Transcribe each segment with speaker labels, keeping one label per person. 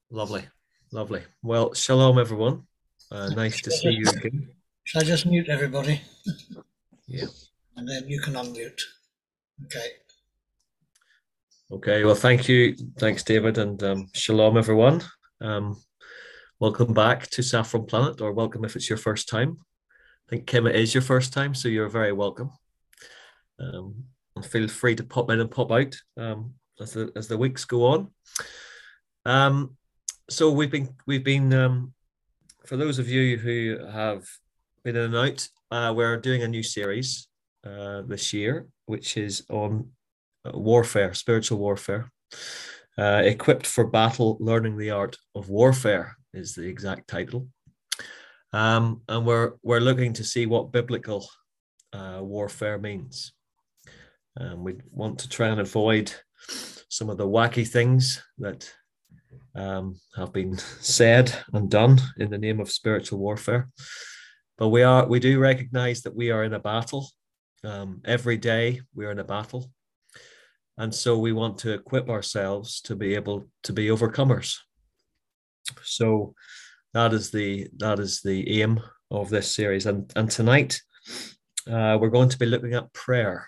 Speaker 1: Lovely, lovely. Well, shalom, everyone. Nice to
Speaker 2: Shall I
Speaker 1: see you
Speaker 2: just,
Speaker 1: again.
Speaker 2: shall I just mute everybody
Speaker 1: Yeah.
Speaker 2: and then you can unmute? Okay.
Speaker 1: Okay. Well, thank you. Thanks, David, and shalom, everyone. Um, Welcome back to Saffron Planet, or welcome if it's your first time. I think Kim, it is your first time, so you're very welcome. And feel free to pop in and pop out as the weeks go on. Um, so we've been for those of you who have been in and out, we're doing a new series this year, which is on warfare, spiritual warfare. Equipped for battle, learning the art of warfare is the exact title. And we're looking to see what biblical warfare means. We want to try and avoid some of the wacky things that have been said and done in the name of spiritual warfare. But we do recognize that we are in a battle. Every day we are in a battle. And so we want to equip ourselves to be able to be overcomers. So that is the aim of this series. And tonight we're going to be looking at prayer.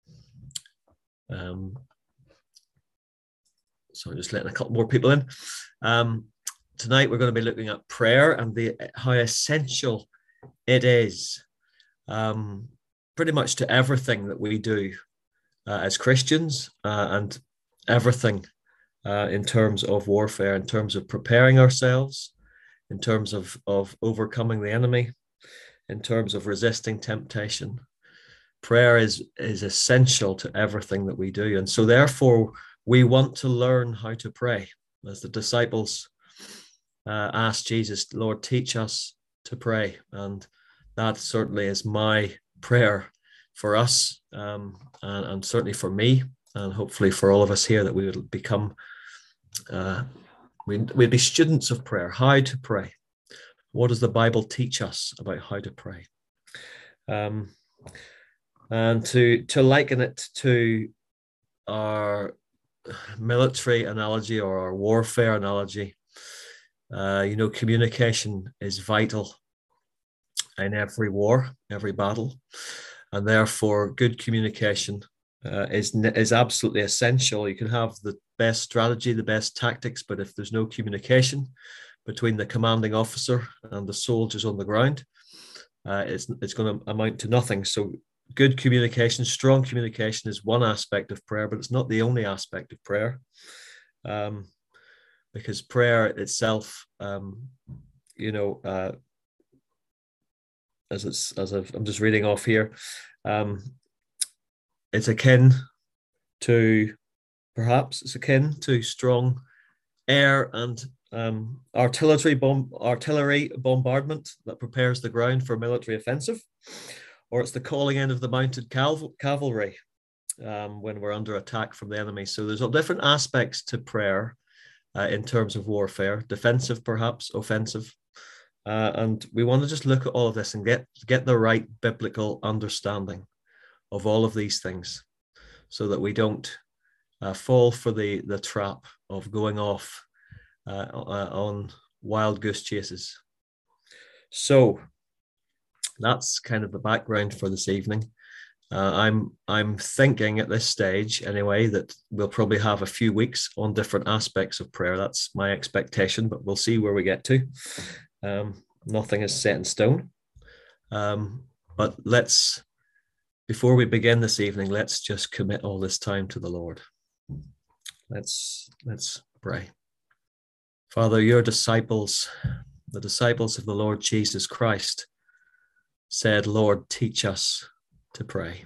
Speaker 1: Um, so I'm just letting a couple more people in. Um, Tonight we're going to be looking at prayer and how essential it is, pretty much to everything that we do as Christians, and everything in terms of warfare, in terms of preparing ourselves, in terms of overcoming the enemy, in terms of resisting temptation. Prayer is essential to everything that we do. And so therefore, we want to learn how to pray. As the disciples asked Jesus, Lord, teach us to pray. And that certainly is my prayer for us, and certainly for me, and hopefully for all of us here, that we would become, we'd be students of prayer, how to pray. What does the Bible teach us about how to pray? Um, and to liken it to our military analogy or our warfare analogy, communication is vital in every war, every battle, and therefore good communication is absolutely essential. You can have the best strategy, the best tactics, but if there's no communication between the commanding officer and the soldiers on the ground, it's going to amount to nothing. So good communication, strong communication is one aspect of prayer, but it's not the only aspect of prayer, because prayer itself, you know, uh, I'm just reading off here, um, it's akin to it's akin to strong air and artillery bombardment that prepares the ground for military offensive, or it's the calling in of the mounted cavalry when we're under attack from the enemy. So there's different aspects to prayer in terms of warfare, defensive, perhaps offensive. And we want to just look at all of this and get the right biblical understanding of all of these things, so that we don't fall for the trap of going off on wild goose chases. So that's kind of the background for this evening. I'm thinking at this stage anyway that we'll probably have a few weeks on different aspects of prayer. That's my expectation, but we'll see where we get to. Nothing is set in stone. But before we begin this evening, let's just commit all this time to the Lord. Let's pray. Father, your disciples, the disciples of the Lord Jesus Christ, said, Lord, teach us to pray.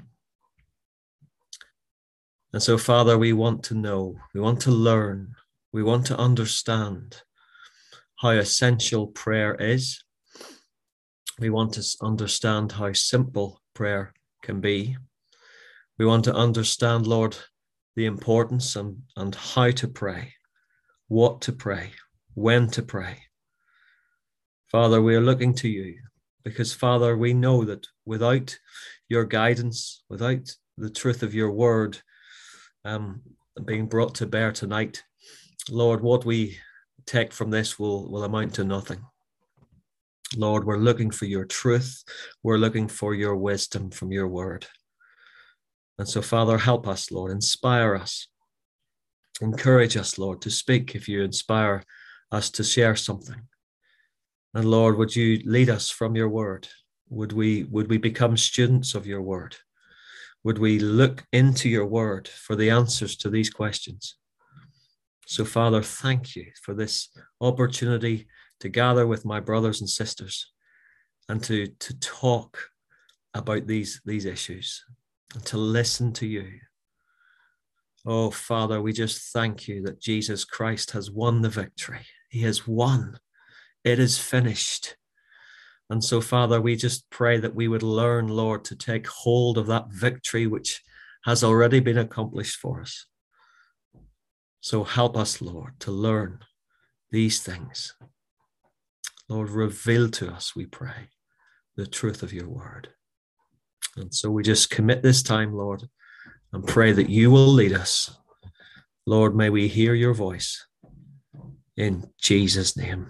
Speaker 1: And so, Father, we want to know, we want to learn, we want to understand how essential prayer is. We want to understand how simple prayer can be. We want to understand, Lord, the importance and how to pray, what to pray, when to pray. Father, we are looking to you because, Father, we know that without your guidance, without the truth of your word being brought to bear tonight, Lord, what we take from this will amount to nothing. Lord, we're looking for your truth. We're looking for your wisdom from your word. And so, Father, help us, Lord. Inspire us. Encourage us, Lord, to speak if you inspire us to share something. And Lord, would you lead us from your word? Would we become students of your word? Would we look into your word for the answers to these questions? So, Father, thank you for this opportunity to gather with my brothers and sisters and to talk about these issues and to listen to you. Oh, Father, we just thank you that Jesus Christ has won the victory. He has won. It is finished. And so, Father, we just pray that we would learn, Lord, to take hold of that victory which has already been accomplished for us. So help us, Lord, to learn these things. Lord, reveal to us, we pray, the truth of your word. And so we just commit this time, Lord, and pray that you will lead us. Lord, may we hear your voice in Jesus' name.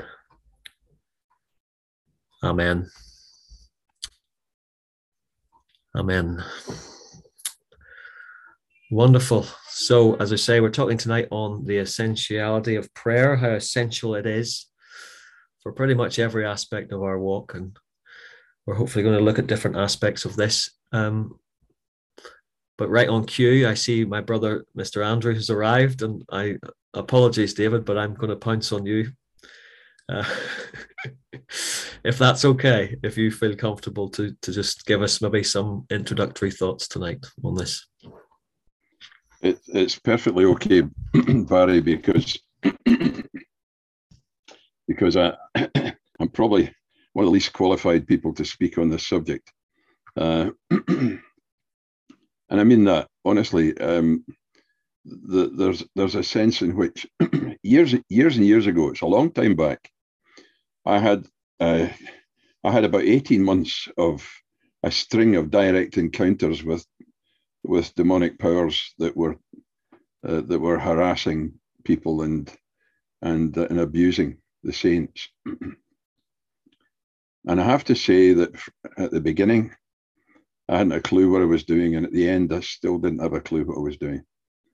Speaker 1: Amen. Amen. Wonderful. So, as I say, we're talking tonight on the essentiality of prayer, how essential it is for pretty much every aspect of our walk. And we're hopefully going to look at different aspects of this. But right on cue, I see my brother, Mr. Andrew, has arrived. And I apologies, David, but I'm going to pounce on you. If that's okay, if you feel comfortable to just give us maybe some introductory thoughts tonight on this.
Speaker 3: It's perfectly okay, Barry, because I'm probably one of the least qualified people to speak on this subject. And I mean that honestly. There's a sense in which years and years ago, it's a long time back, I had about 18 months of a string of direct encounters with demonic powers that were harassing people and abusing the saints. And I have to say that at the beginning, I hadn't a clue what I was doing, and at the end, I still didn't have a clue what I was doing.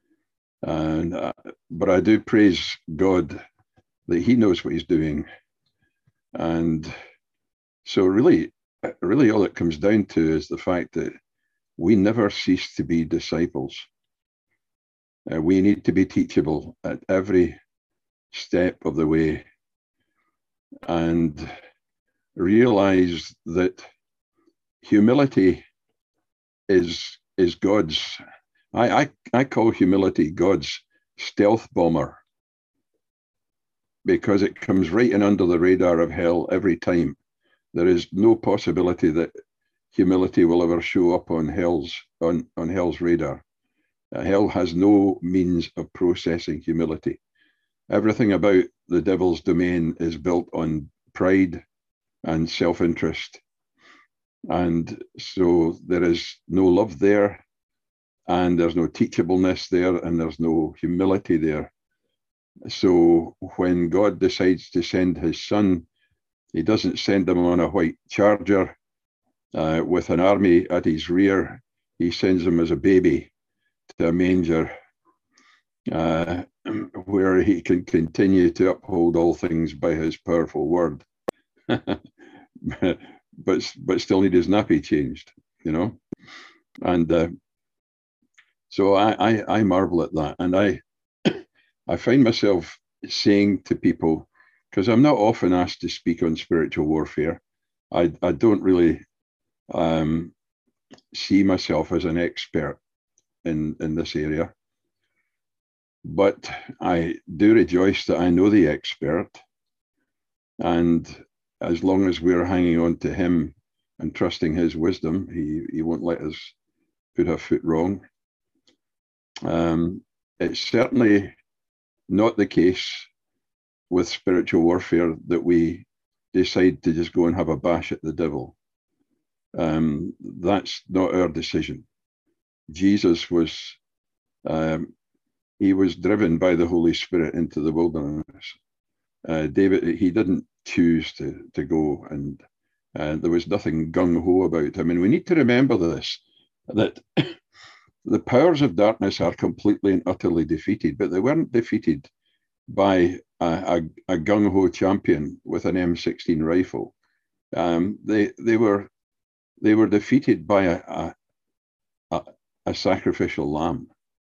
Speaker 3: But I do praise God that He knows what He's doing, and so really all it comes down to is the fact that we never cease to be disciples. We need to be teachable at every step of the way, and realize that humility is God's. I call humility God's stealth bomber, because it comes right in under the radar of hell every time. There is no possibility that humility will ever show up on hell's radar. Hell has no means of processing humility. Everything about the devil's domain is built on pride and self-interest. And so there is no love there, and there's no teachableness there, and there's no humility there. So when God decides to send His Son, He doesn't send Him on a white charger with an army at His rear. He sends Him as a baby to a manger where He can continue to uphold all things by His powerful word. but still need His nappy changed, you know. And so I marvel at that, and I find myself saying to people, because I'm not often asked to speak on spiritual warfare, I don't really see myself as an expert in this area, but I do rejoice that I know the expert, and as long as we're hanging on to him and trusting his wisdom, he won't let us put a foot wrong. It's certainly not the case with spiritual warfare that we decide to just go and have a bash at the devil. That's not our decision. Jesus was, he was driven by the Holy Spirit into the wilderness, David, he didn't choose to go, and there was nothing gung-ho about him. And we need to remember this, that the powers of darkness are completely and utterly defeated, but they weren't defeated by a gung-ho champion with an M16 rifle. They were defeated by a sacrificial lamb.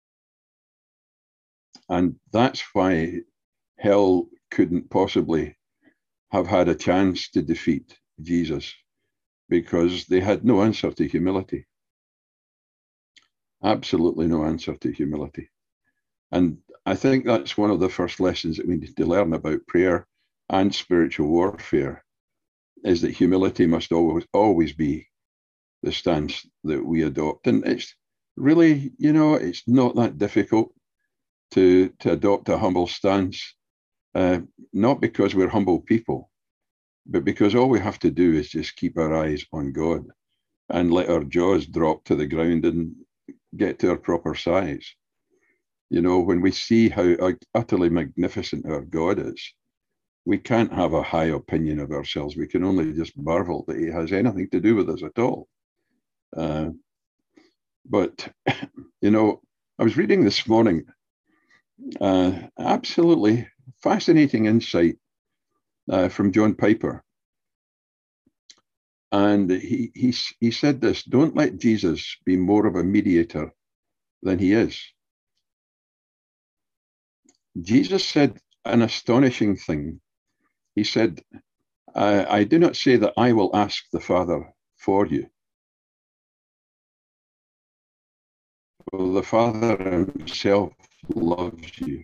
Speaker 3: And that's why hell couldn't possibly have had a chance to defeat Jesus, because they had no answer to humility. Absolutely no answer to humility. And I think that's one of the first lessons that we need to learn about prayer and spiritual warfare, is that humility must always be the stance that we adopt. And it's really, it's not that difficult to adopt a humble stance, not because we're humble people, but because all we have to do is just keep our eyes on God and let our jaws drop to the ground and get to our proper size. When we see how utterly magnificent our God is, we can't have a high opinion of ourselves. We can only just marvel that he has anything to do with us at all. But, I was reading this morning, absolutely fascinating insight from John Piper. And he said this: don't let Jesus be more of a mediator than he is. Jesus said an astonishing thing. He said, I do not say that I will ask the Father for you. For the Father himself loves you.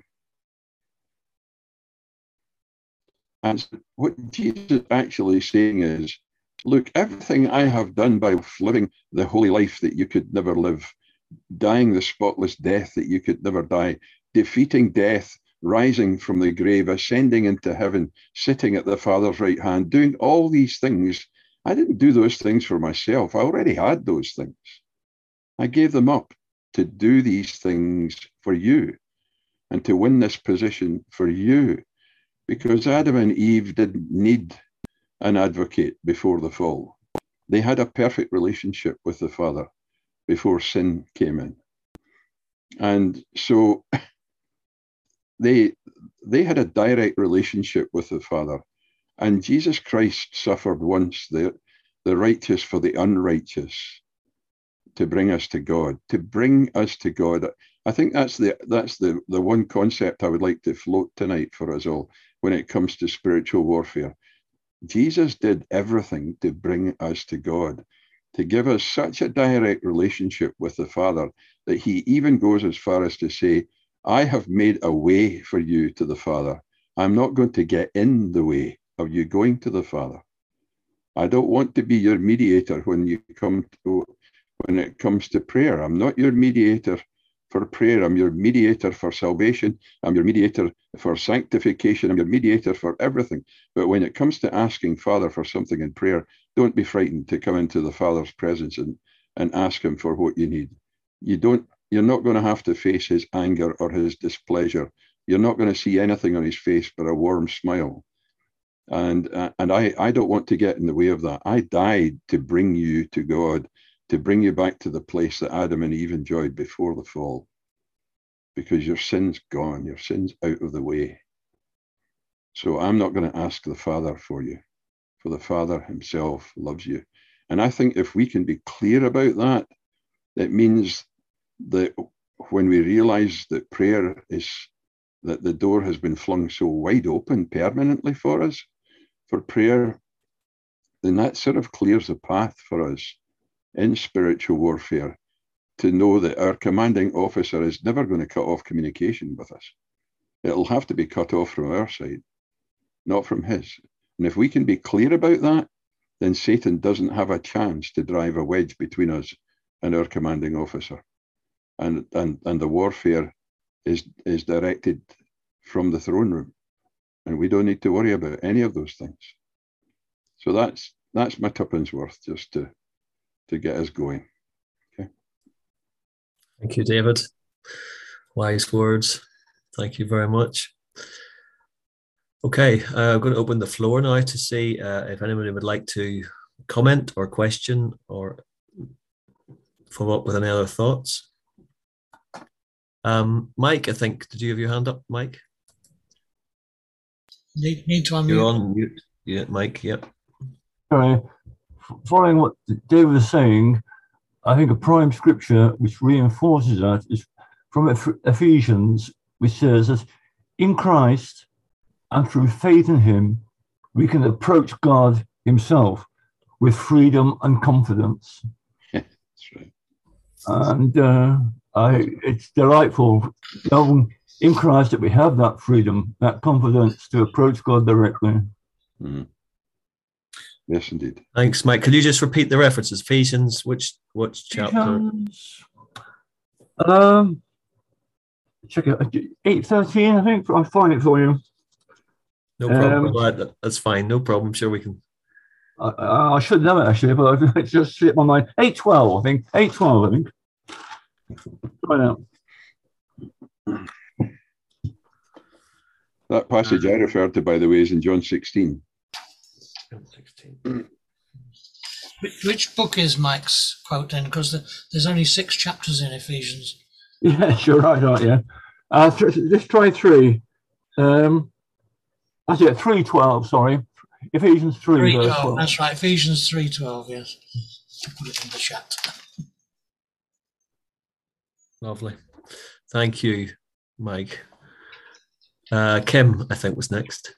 Speaker 3: And what Jesus is actually saying is, look, everything I have done by living the holy life that you could never live, dying the spotless death that you could never die, defeating death, rising from the grave, ascending into heaven, sitting at the Father's right hand, doing all these things. I didn't do those things for myself. I already had those things. I gave them up to do these things for you and to win this position for you, because Adam and Eve didn't need an advocate before the fall. They had a perfect relationship with the Father before sin came in. And so they had a direct relationship with the Father. And Jesus Christ suffered once, the righteous for the unrighteous, to bring us to God, I think that's the one concept I would like to float tonight for us all when it comes to spiritual warfare. Jesus did everything to bring us to God, to give us such a direct relationship with the Father that he even goes as far as to say, I have made a way for you to the Father. I'm not going to get in the way of you going to the Father. I don't want to be your mediator when it comes to prayer. I'm not your mediator for prayer. I'm your mediator for salvation. I'm your mediator for sanctification. I'm your mediator for everything. But when it comes to asking Father for something in prayer, don't be frightened to come into the Father's presence and ask him for what you need. You're not going to have to face his anger or his displeasure. You're not going to see anything on his face but a warm smile. And I don't want to get in the way of that. I died to bring you to God, to bring you back to the place that Adam and Eve enjoyed before the fall, because your sin's gone, your sin's out of the way. So I'm not going to ask the Father for you, for the Father himself loves you. And I think if we can be clear about that, it means that when we realize that prayer is, that the door has been flung so wide open permanently for us, for prayer, then that sort of clears the path for us in spiritual warfare to know that our commanding officer is never going to cut off communication with us. It'll have to be cut off from our side, not from his. And if we can be clear about that, then Satan doesn't have a chance to drive a wedge between us and our commanding officer. And the warfare is directed from the throne room. And we don't need to worry about any of those things. So that's my tuppence worth, just to get us going. Okay.
Speaker 1: Thank you, David. Wise words. Thank you very much. Okay, I'm going to open the floor now to see if anybody would like to comment or question or follow up with any other thoughts. Mike, I think, did you have your hand up, Mike?
Speaker 2: Need to unmute.
Speaker 1: You're on mute. Yeah, Mike, yep.
Speaker 4: Sorry. Following what David was saying, I think a prime scripture which reinforces that is from Ephesians, which says that in Christ and through faith in him, we can approach God himself with freedom and confidence.
Speaker 3: That's right.
Speaker 4: And it's delightful knowing in Christ that we have that freedom, that confidence to approach God directly.
Speaker 3: Mm. Yes, indeed.
Speaker 1: Thanks, Mike. Could you just repeat the references? Ephesians, which chapter?
Speaker 4: Ephesians, check it, 8:13, I think. I'll find it for you.
Speaker 1: No problem. That's fine. No problem. I'm sure we can.
Speaker 4: I should know it actually, but it just slipped my mind. 8:12, I think. 8:12, I think. Right now.
Speaker 3: That passage I referred to, by the way, is in John 16.
Speaker 1: John 16.
Speaker 2: Which book is Mike's quote then? Because there's only 6 chapters in Ephesians.
Speaker 4: Yes, you're right, aren't you? Let's try 3. That's it, 3:12, sorry. Ephesians 3, verse 12.
Speaker 2: That's right, Ephesians 3:12, yes. Put it in the chat.
Speaker 1: Lovely. Thank you, Mike. Kim, I think, was next.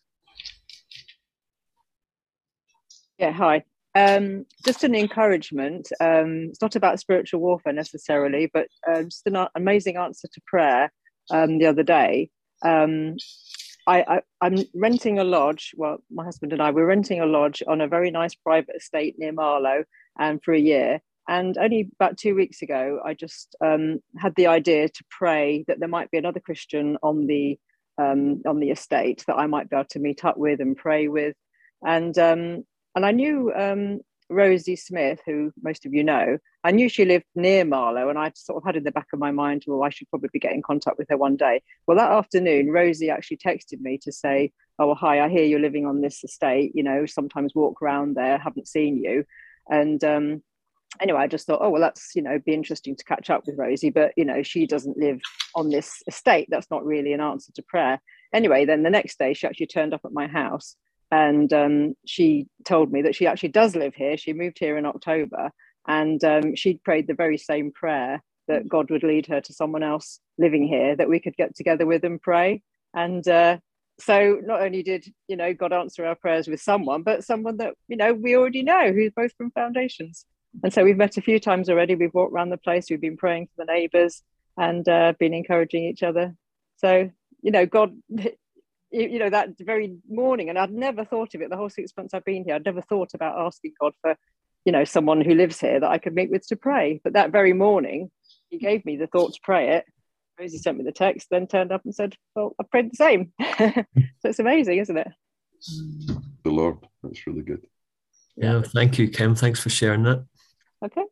Speaker 5: Yeah, hi. Just an encouragement. It's not about spiritual warfare necessarily, but just an amazing answer to prayer the other day. I'm renting a lodge. Well, my husband and I, we're renting a lodge on a very nice private estate near Marlow, and for a year. And only about 2 weeks ago, I just had the idea to pray that there might be another Christian on the estate that I might be able to meet up with and pray with. And I knew Rosie Smith, who most of you know. I knew she lived near Marlow, and I sort of had in the back of my mind, well, I should probably get in contact with her one day. Well, that afternoon, Rosie actually texted me to say, oh, well, hi, I hear you're living on this estate, you know, sometimes walk around there, haven't seen you. And anyway, I just thought, oh, well, that's, you know, be interesting to catch up with Rosie, but, you know, she doesn't live on this estate. That's not really an answer to prayer. Anyway, then the next day, she actually turned up at my house, and she told me that she actually does live here. She moved here in October, and she'd prayed the very same prayer, that God would lead her to someone else living here that we could get together with and pray. And so not only did, you know, God answer our prayers with someone, but someone that, you know, we already know, who's both from Foundations. And so we've met a few times already. We've walked around the place. We've been praying for the neighbours and been encouraging each other. So, you know, God, you know, that very morning, and I'd never thought of it, the whole 6 months I've been here, I'd never thought about asking God for, you know, someone who lives here that I could meet with to pray. But that very morning, he gave me the thought to pray it. Rosie sent me the text, then turned up and said, well, I prayed the same. So it's amazing, isn't it?
Speaker 3: The Lord, that's really good.
Speaker 1: Yeah, thank you, Kim. Thanks for sharing that.
Speaker 5: Okay.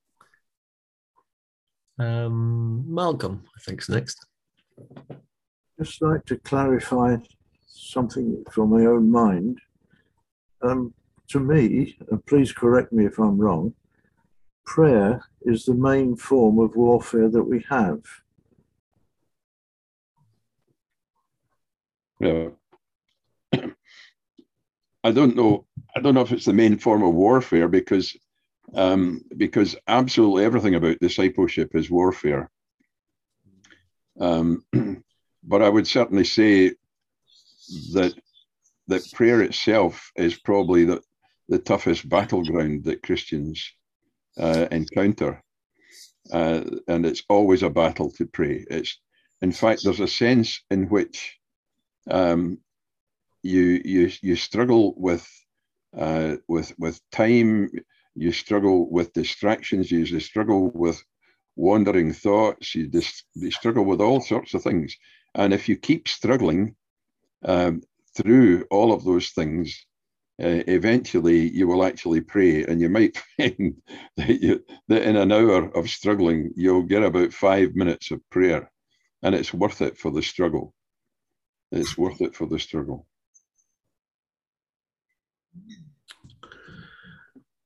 Speaker 1: Malcolm, I think, is next.
Speaker 6: Just like to clarify something from my own mind. To me, and please correct me if I'm wrong, prayer is the main form of warfare that we have.
Speaker 3: Yeah. I don't know if it's the main form of warfare, because absolutely everything about discipleship is warfare. But I would certainly say that prayer itself is probably the toughest battleground that Christians encounter, and it's always a battle to pray. In fact, there's a sense in which you struggle with time, you struggle with distractions, you struggle with wandering thoughts, you struggle with all sorts of things. And if you keep struggling through all of those things, eventually you will actually pray, and you might find that in an hour of struggling, you'll get about 5 minutes of prayer, and it's worth it for the struggle. It's worth it for the struggle.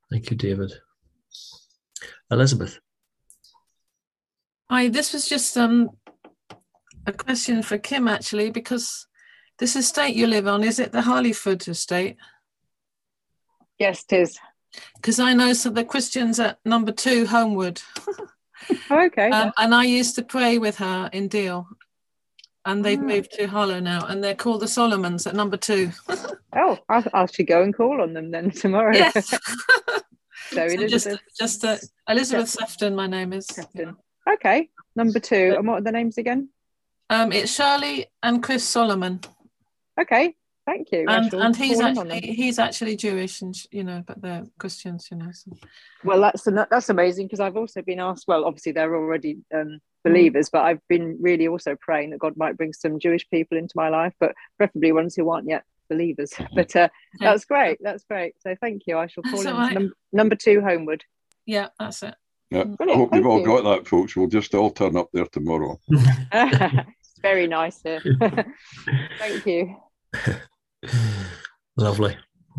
Speaker 1: Thank you, David. Elizabeth.
Speaker 7: Hi, this was just a question for Kim, actually, because this estate you live on, is it the Harleyford estate?
Speaker 5: Yes, it is.
Speaker 7: Because I know some of the Christians at number 2, Homewood.
Speaker 5: Oh, okay.
Speaker 7: And I used to pray with her in Deal. And they've moved to Harlow now, and they're called the Solomons at number 2.
Speaker 5: Oh, I should go and call on them then tomorrow.
Speaker 7: Yes.
Speaker 5: So Elizabeth.
Speaker 7: Just Elizabeth Sefton, my name is.
Speaker 5: Sefton. Okay, number 2. And what are the names again?
Speaker 7: It's Shirley and Chris Solomon.
Speaker 5: Okay, thank you.
Speaker 7: And he's actually Jewish, and but they're Christians, So.
Speaker 5: Well, that's amazing, because I've also been asked. Well, obviously they're already believers, but I've been really also praying that God might bring some Jewish people into my life, but preferably ones who aren't yet believers. But that's great. That's great. So thank you. I shall call in number 2, Homewood.
Speaker 7: Yeah, that's it.
Speaker 3: Yeah, I hope you've all got that, folks. We'll just all turn up there tomorrow.
Speaker 5: It's very nice here. Thank you.
Speaker 1: Lovely.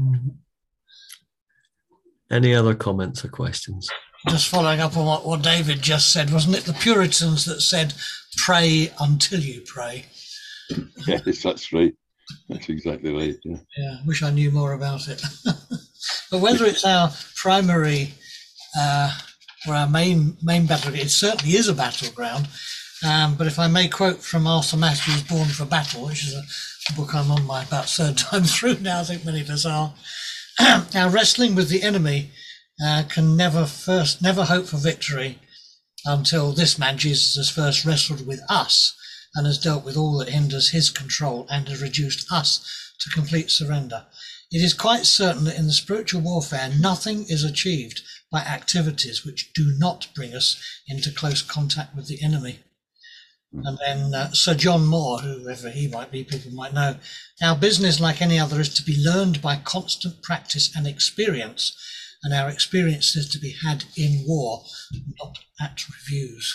Speaker 1: Any other comments or questions?
Speaker 2: Just following up on what David just said, wasn't it the Puritans that said, pray until you pray?
Speaker 3: Yes, that's right. That's exactly right.
Speaker 2: Yeah, wish I knew more about it. But whether it's our primary or our main battleground, it certainly is a battleground. But if I may quote from Arthur Matthews' Born for Battle, which is a book I'm on my about 3rd time through now, I think many of us are. Our wrestling with the enemy can never hope for victory until this man, Jesus, has first wrestled with us and has dealt with all that hinders his control and has reduced us to complete surrender. It is quite certain that in the spiritual warfare, nothing is achieved by activities which do not bring us into close contact with the enemy. And then Sir John Moore, whoever he might be, people might know, our business, like any other, is to be learned by constant practice and experience, and our experience is to be had in war, not at reviews.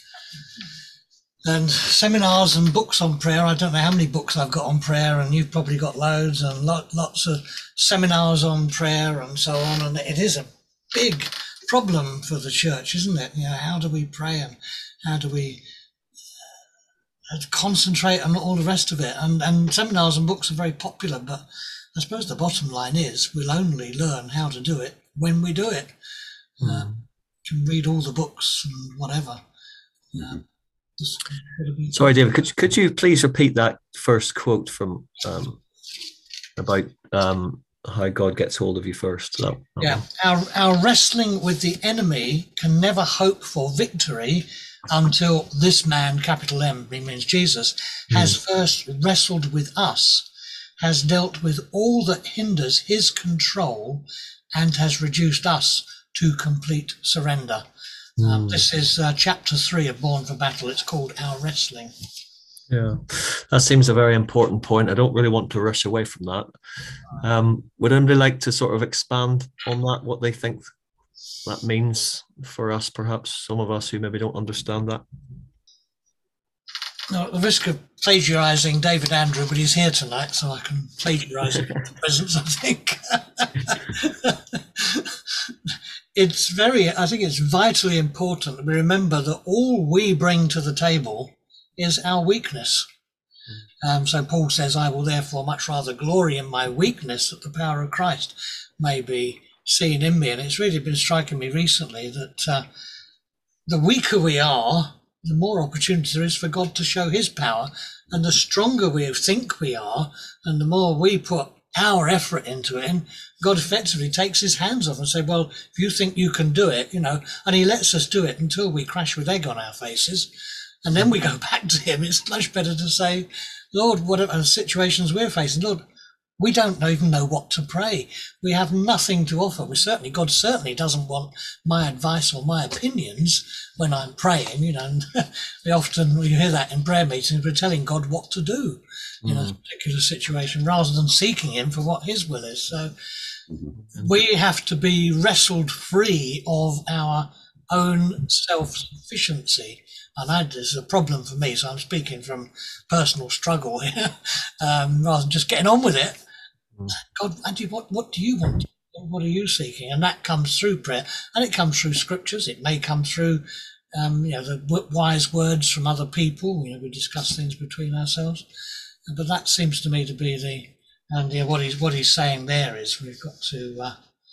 Speaker 2: And seminars and books on prayer, I don't know how many books I've got on prayer, and you've probably got loads, and lots of seminars on prayer and so on, and it is a big problem for the church, isn't it? How do we pray, and how do we concentrate on all the rest of it? And seminars and books are very popular, but I suppose the bottom line is we'll only learn how to do it when we do it. Can read all the books and whatever.
Speaker 1: Sorry, David, could you please repeat that first quote from about how God gets hold of you first?
Speaker 2: Our wrestling with the enemy can never hope for victory until this man, capital M, means Jesus, has first wrestled with us, has dealt with all that hinders his control, and has reduced us to complete surrender. This is chapter 3 of Born for Battle. It's called Our Wrestling.
Speaker 1: Yeah, that seems a very important point. I don't really want to rush away from that. Would anybody like to sort of expand on that, what they think that means for us, perhaps some of us who maybe don't understand that?
Speaker 2: Now, at the risk of plagiarising David Andrew, but he's here tonight, so I can plagiarise him at the presence, I think. I think it's vitally important that we remember that all we bring to the table is our weakness. So Paul says, I will therefore much rather glory in my weakness that the power of Christ may be seen in me. And it's really been striking me recently that the weaker we are, the more opportunity there is for God to show his power. And the stronger we think we are, and the more we put our effort into it, and God effectively takes his hands off and say, well, if you think you can do it, and he lets us do it until we crash with egg on our faces. And then we go back to him. It's much better to say, Lord, whatever situations we're facing, Lord, we don't even know what to pray. We have nothing to offer. God certainly doesn't want my advice or my opinions when I'm praying, and we hear that in prayer meetings, we're telling God what to do in a particular situation rather than seeking him for what his will is. So we have to be wrestled free of our own self-sufficiency. And this is a problem for me, so I'm speaking from personal struggle here, rather than just getting on with it. God, Andy, what do you want? What are you seeking? And that comes through prayer, and it comes through scriptures. It may come through, the wise words from other people. We discuss things between ourselves, but that seems to me to be what he's saying there is we've got to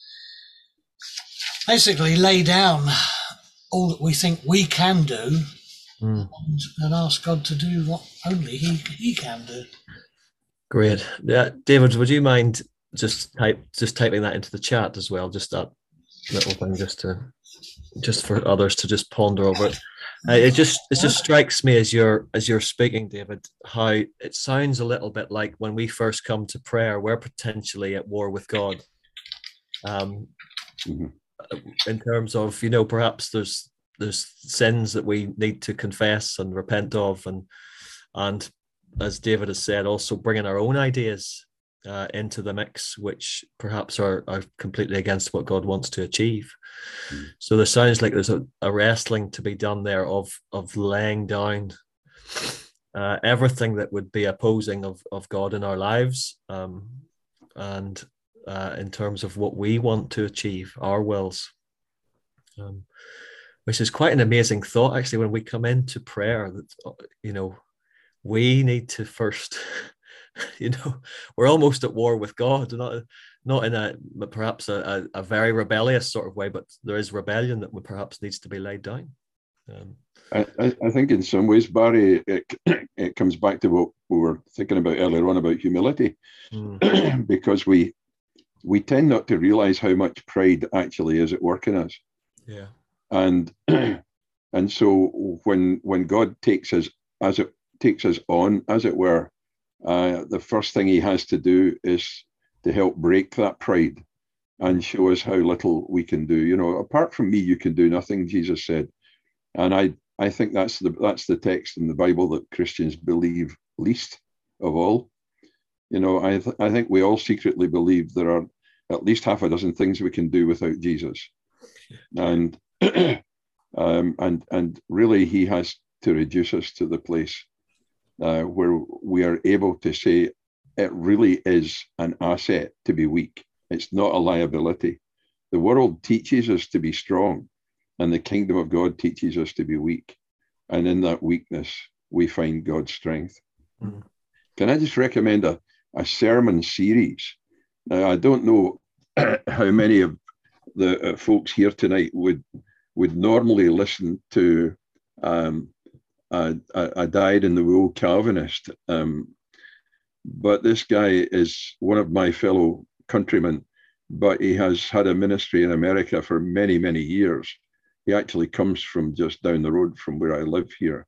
Speaker 2: basically lay down all that we think we can do, and ask God to do what only He can do.
Speaker 1: Great. Yeah, David, would you mind just typing that into the chat as well? Just that little thing, just for others to just ponder over it. It just strikes me as you're speaking, David, how it sounds a little bit like when we first come to prayer, we're potentially at war with God. In terms of, perhaps there's sins that we need to confess and repent of, and as David has said, also bringing our own ideas into the mix, which perhaps are completely against what God wants to achieve. So there sounds like there's a wrestling to be done there of laying down everything that would be opposing of God in our lives, and in terms of what we want to achieve, our wills, which is quite an amazing thought, actually, when we come into prayer, that, we need to first, we're almost at war with God, not in perhaps a very rebellious sort of way, but there is rebellion that perhaps needs to be laid down.
Speaker 3: I think in some ways, Barry, it comes back to what we were thinking about earlier on about humility, because we tend not to realize how much pride actually is at work in us.
Speaker 1: Yeah.
Speaker 3: And so when God takes us on, as it were, the first thing he has to do is to help break that pride and show us how little we can do. Apart from me, you can do nothing, Jesus said. And I think that's the text in the Bible that Christians believe least of all. I think we all secretly believe there are at least half a dozen things we can do without Jesus. And and really he has to reduce us to the place where we are able to say it really is an asset to be weak. It's not a liability. The world teaches us to be strong, and the kingdom of God teaches us to be weak. And in that weakness, we find God's strength. Can I just recommend a sermon series? Now, I don't know how many of the folks here tonight would normally listen to a dyed-in-the-wool Calvinist, but this guy is one of my fellow countrymen, but he has had a ministry in America for many, many years. He actually comes from just down the road from where I live here.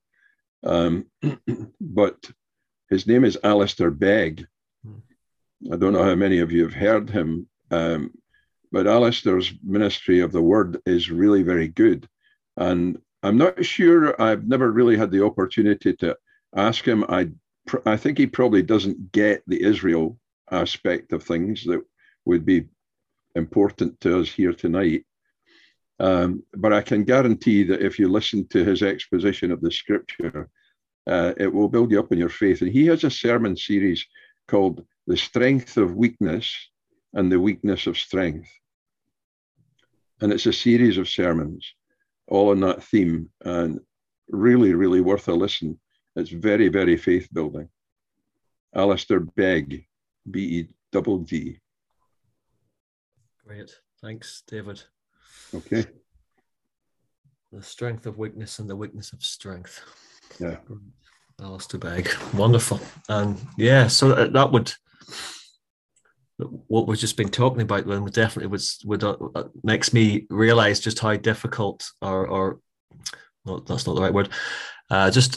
Speaker 3: But his name is Alistair Begg. I don't know how many of you have heard him, but Alistair's ministry of the word is really very good. And I'm not sure, I've never really had the opportunity to ask him. I think he probably doesn't get the Israel aspect of things that would be important to us here tonight. But I can guarantee that if you listen to his exposition of the scripture, it will build you up in your faith. And he has a sermon series called The Strength of Weakness and the Weakness of Strength. And it's a series of sermons all on that theme, and really, really worth a listen. It's very, very faith building. Alistair Begg, B-E-G-G.
Speaker 1: Great. Thanks, David.
Speaker 3: Okay.
Speaker 1: The strength of weakness and the weakness of strength.
Speaker 3: Yeah.
Speaker 1: Alistair Begg. Wonderful. And yeah, so that would, what we've just been talking about then definitely would makes me realize just how difficult or no, that's not the right word. Just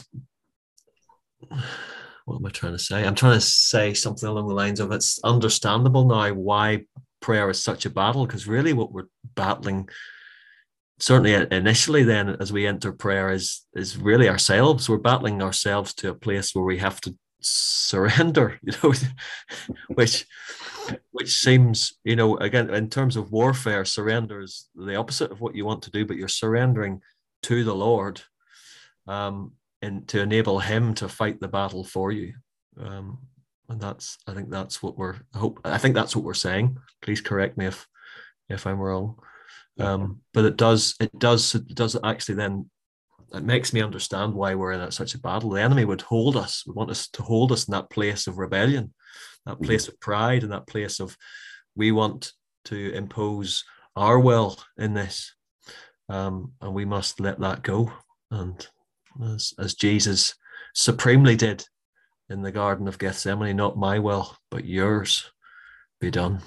Speaker 1: what am I trying to say? I'm trying to say something along the lines of it's understandable now why prayer is such a battle, because really what we're battling, certainly initially then as we enter prayer, is really ourselves. We're battling ourselves to a place where we have to surrender, which seems, again, in terms of warfare, surrender is the opposite of what you want to do, but you're surrendering to the Lord, and to enable him to fight the battle for you. And I think that's what we're saying. Please correct me if I'm wrong. But it does actually then, it makes me understand why we're in such a battle. The enemy would want us to hold us in that place of rebellion, that place of pride, and that place of, we want to impose our will in this, and we must let that go. And as Jesus supremely did in the Garden of Gethsemane, not my will, but yours be done.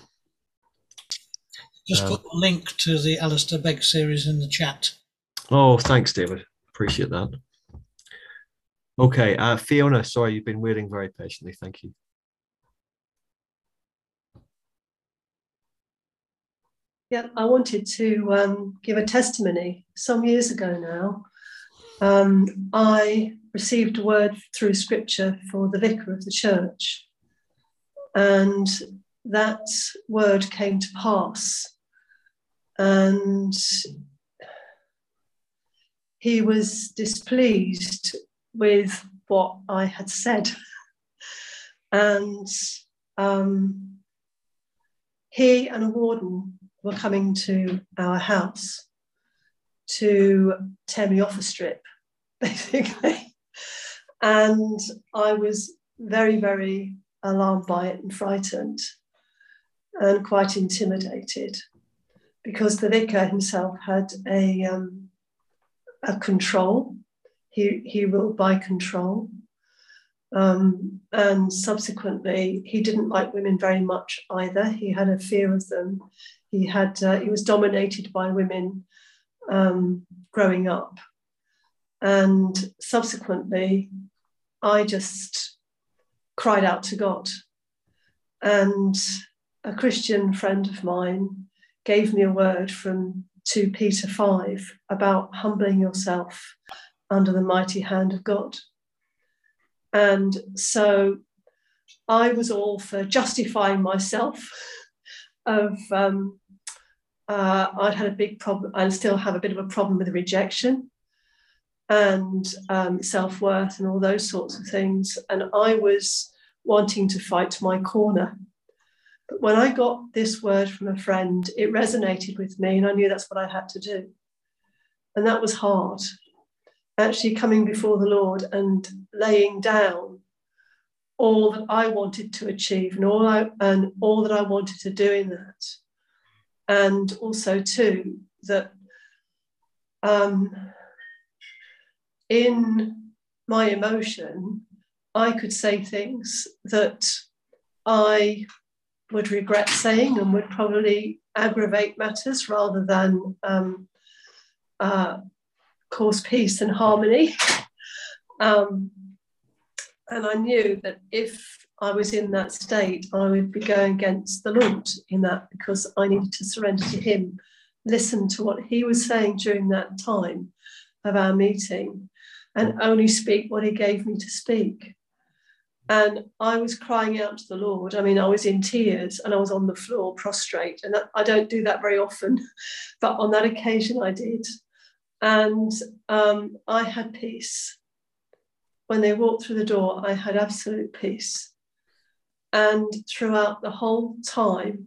Speaker 2: Just put the link to the Alistair Begg series in the chat.
Speaker 1: Oh, thanks, David. Appreciate that. Okay, Fiona, sorry, you've been waiting very patiently. Thank you.
Speaker 8: Yeah, I wanted to give a testimony. Some years ago now, I received a word through Scripture for the vicar of the church, and that word came to pass, and he was displeased with what I had said, and he and a warden were coming to our house to tear me off a strip, basically. And I was very, very alarmed by it and frightened and quite intimidated, because the vicar himself had a control. He ruled by control. And subsequently, he didn't like women very much either. He had a fear of them. He was dominated by women growing up. And subsequently, I just cried out to God. And a Christian friend of mine gave me a word from 2 Peter 5 about humbling yourself under the mighty hand of God. And so I was all for justifying myself of I'd had a big problem, and still have a bit of a problem with rejection and self-worth and all those sorts of things. And I was wanting to fight my corner. But when I got this word from a friend, it resonated with me, and I knew that's what I had to do. And that was hard. Actually coming before the Lord and laying down all that I wanted to achieve and all that I wanted to do in that. And also too, that in my emotion, I could say things that I would regret saying and would probably aggravate matters rather than cause peace and harmony. And I knew that if I was in that state, I would be going against the Lord in that, because I needed to surrender to him, listen to what he was saying during that time of our meeting, and only speak what he gave me to speak. And I was crying out to the Lord. I mean, I was in tears and I was on the floor prostrate, and I don't do that very often, but on that occasion I did. And I had peace. When they walked through the door, I had absolute peace. And throughout the whole time,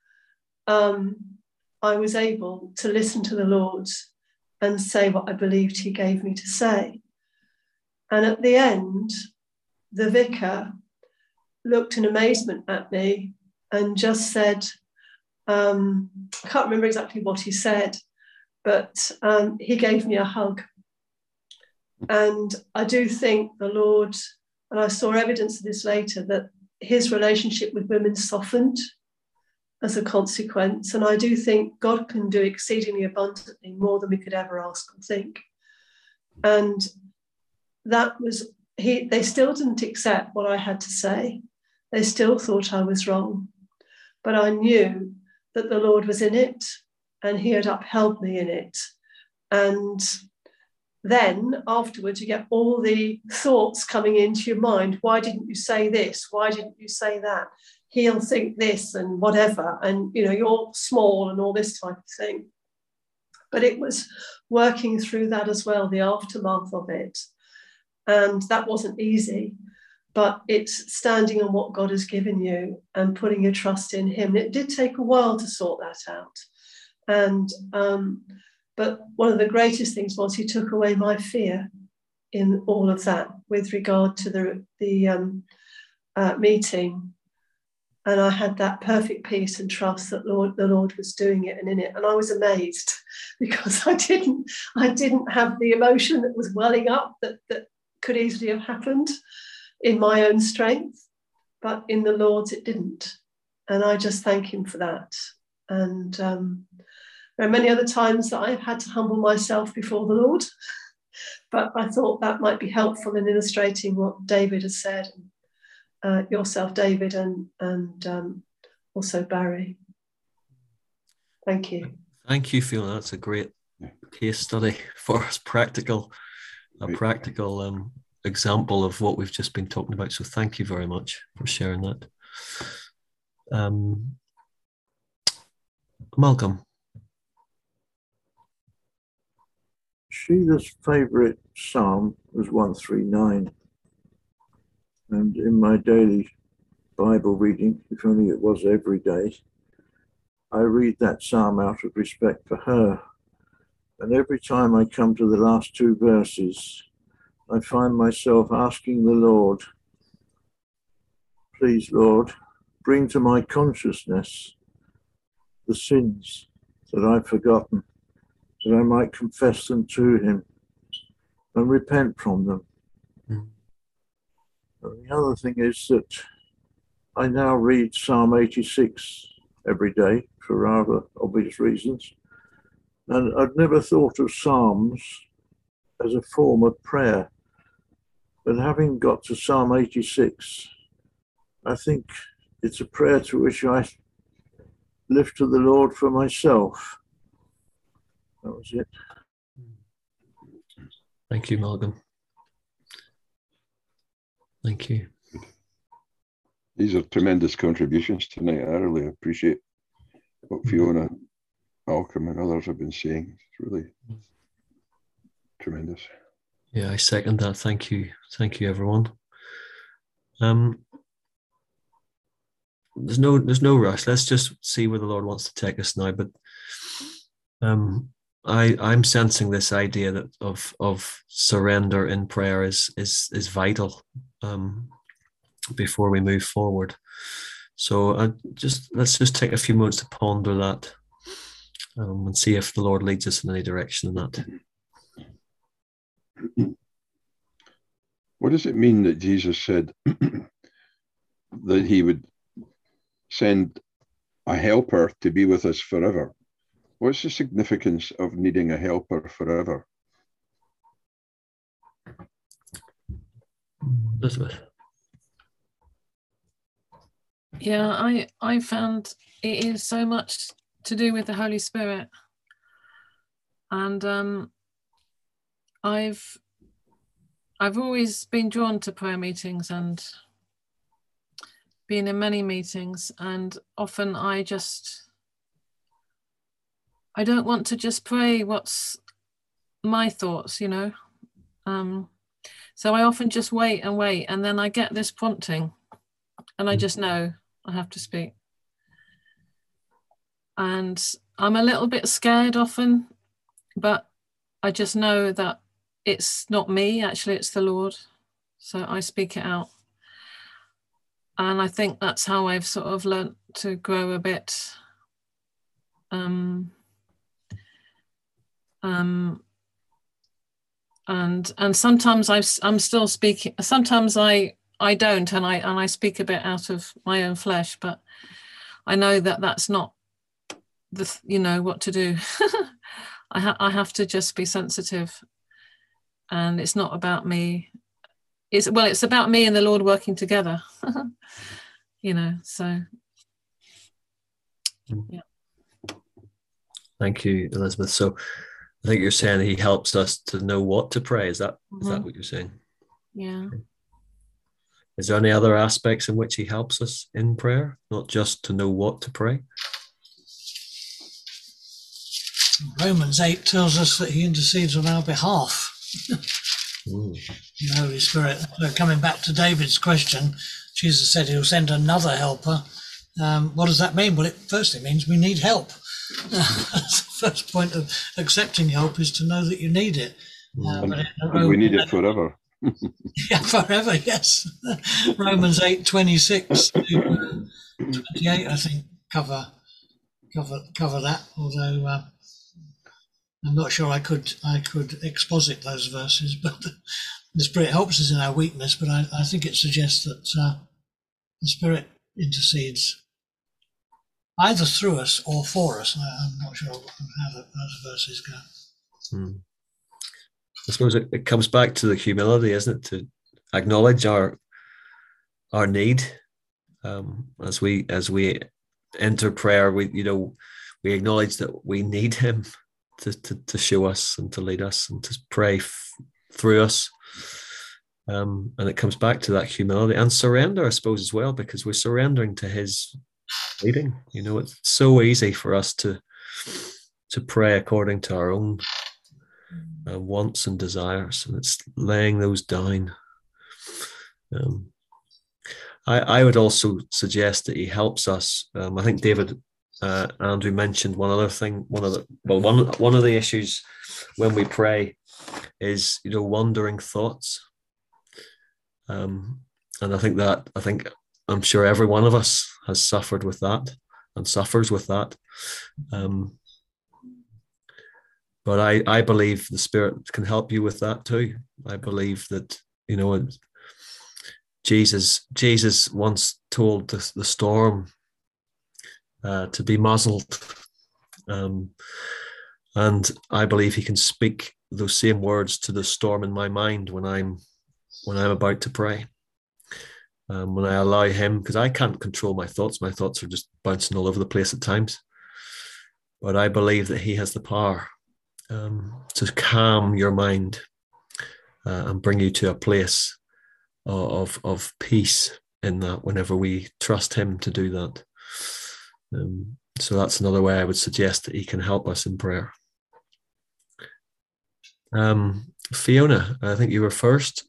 Speaker 8: I was able to listen to the Lord and say what I believed he gave me to say. And at the end, the vicar looked in amazement at me and just said, I can't remember exactly what he said, but he gave me a hug. And I do think the Lord, and I saw evidence of this later, that his relationship with women softened as a consequence. And I do think God can do exceedingly abundantly more than we could ever ask or think. And that was, they still didn't accept what I had to say. They still thought I was wrong. But I knew that the Lord was in it and he had upheld me in it. And then afterwards, you get all the thoughts coming into your mind. Why didn't you say this? Why didn't you say that? He'll think this and whatever. And, you know, you're small and all this type of thing. But it was working through that as well, the aftermath of it. And that wasn't easy, but it's standing on what God has given you and putting your trust in him. And it did take a while to sort that out. And but one of the greatest things was he took away my fear in all of that with regard to the meeting. And I had that perfect peace and trust that the Lord was doing it and in it. And I was amazed because I didn't have the emotion that was welling up that could easily have happened in my own strength, but in the Lord's it didn't. And I just thank him for that. And there are many other times that I've had to humble myself before the Lord, but I thought that might be helpful in illustrating what David has said, yourself, David, and also Barry. Thank you.
Speaker 1: Thank you, Fiona. That's a great case study for us, practical example of what we've just been talking about. So thank you very much for sharing that. Malcolm.
Speaker 6: Sheila's favourite psalm was 139. And in my daily Bible reading, if only it was every day, I read that psalm out of respect for her. And every time I come to the last two verses, I find myself asking the Lord, please, Lord, bring to my consciousness the sins that I've forgotten, that I might confess them to him and repent from them. And the other thing is that I now read Psalm 86 every day for rather obvious reasons. And I'd never thought of Psalms as a form of prayer. But having got to Psalm 86, I think it's a prayer to which I lift to the Lord for myself. That was it.
Speaker 1: Thank you, Malcolm. Thank you.
Speaker 3: These are tremendous contributions tonight. I really appreciate what Fiona, Malcolm, and others have been saying. It's really tremendous.
Speaker 1: Yeah, I second that. Thank you. Thank you, everyone. There's no rush. Let's just see where the Lord wants to take us now. But I'm sensing this idea that of surrender in prayer is vital before we move forward. So let's just take a few moments to ponder that and see if the Lord leads us in any direction in that.
Speaker 3: What does it mean that Jesus said that he would send a helper to be with us forever? What's the significance of needing a helper forever?
Speaker 1: Elizabeth.
Speaker 7: Yeah, I found it is so much to do with the Holy Spirit. And I've always been drawn to prayer meetings and been in many meetings, and often I don't want to just pray what's my thoughts, you know. So I often just wait, and then I get this prompting, and I just know I have to speak. And I'm a little bit scared often, but I just know that it's not me, actually, it's the Lord. So I speak it out. And I think that's how I've sort of learnt to grow a bit. And sometimes I'm still speaking. Sometimes I don't, and I speak a bit out of my own flesh. But I know that that's not what to do. I have to just be sensitive, and it's not about me. It's about me and the Lord working together. So yeah.
Speaker 1: Thank you, Elizabeth. So I think you're saying he helps us to know what to pray. Is that what you're saying?
Speaker 7: Yeah.
Speaker 1: Is there any other aspects in which he helps us in prayer, not just to know what to pray?
Speaker 2: Romans 8 tells us that he intercedes on our behalf. The Holy Spirit. So coming back to David's question, Jesus said he'll send another helper. What does that mean? Well, it means we need help. The first point of accepting help is to know that you need it.
Speaker 3: And we need it forever.
Speaker 2: Yeah, forever, yes. Romans 8:26 to 28, I think, cover that. Although I'm not sure I could exposit those verses, but the Spirit helps us in our weakness. But I think it suggests that the Spirit intercedes either through us or for us. I'm not sure how those verses go.
Speaker 1: I suppose it comes back to the humility, isn't it, to acknowledge our need as we enter prayer. We acknowledge that we need Him to show us and to lead us and to pray through us. And it comes back to that humility and surrender, I suppose, as well, because we're surrendering to His leading. It's so easy for us to pray according to our own wants and desires, and it's laying those down. I would also suggest that He helps us. I think David Andrew mentioned one other thing. One of the issues when we pray is wandering thoughts, and I'm sure every one of us has suffered with that and suffers with that. But I believe the Spirit can help you with that too. I believe that, Jesus once told the storm to be muzzled. And I believe He can speak those same words to the storm in my mind when I'm about to pray. When I allow Him, because I can't control my thoughts. My thoughts are just bouncing all over the place at times. But I believe that He has the power to calm your mind and bring you to a place of peace in that whenever we trust Him to do that. So that's another way I would suggest that He can help us in prayer. Fiona, I think you were first.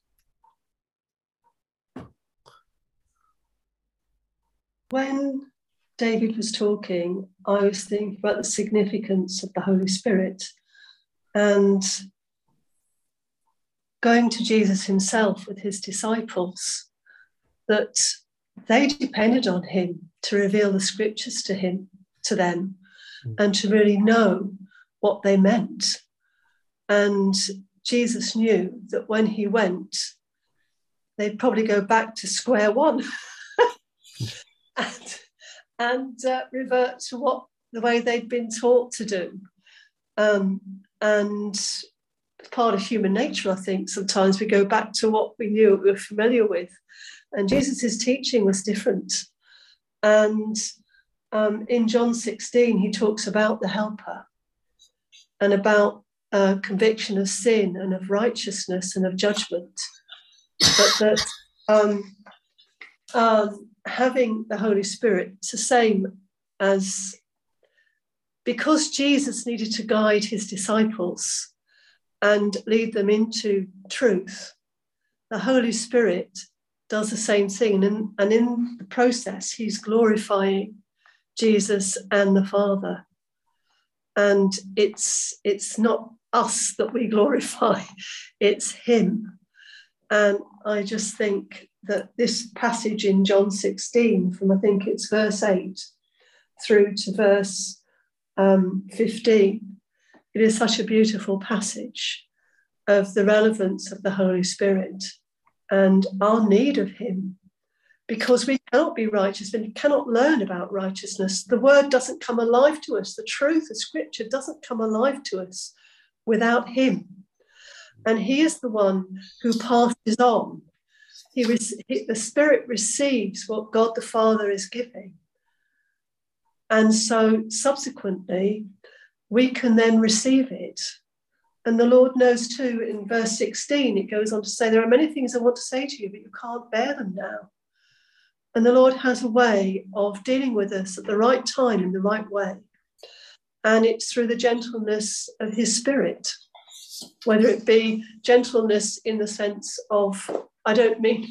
Speaker 8: When David was talking, I was thinking about the significance of the Holy Spirit and going to Jesus Himself with His disciples, that they depended on Him to reveal the scriptures to them, and to really know what they meant. And Jesus knew that when He went, they'd probably go back to square one and revert to the way they'd been taught to do. And part of human nature, I think, sometimes we go back to what we knew, what we were familiar with. And Jesus' teaching was different. And in John 16, He talks about the Helper and about conviction of sin and of righteousness and of judgment. But that having the Holy Spirit, it's the same as, because Jesus needed to guide His disciples and lead them into truth, the Holy Spirit does the same thing. And in the process, He's glorifying Jesus and the Father. And it's not us that we glorify, it's Him. And I just think that this passage in John 16, from I think it's verse 8 through to verse 15, it is such a beautiful passage of the relevance of the Holy Spirit and our need of Him, because we cannot be righteous, we cannot learn about righteousness. The word doesn't come alive to us. The truth of Scripture doesn't come alive to us without Him. And He is the one who passes on. The Spirit receives what God the Father is giving. And so subsequently, we can then receive it. And the Lord knows too, in verse 16, it goes on to say, there are many things I want to say to you, but you can't bear them now. And the Lord has a way of dealing with us at the right time in the right way. And it's through the gentleness of His Spirit, whether it be gentleness in the sense of, I don't mean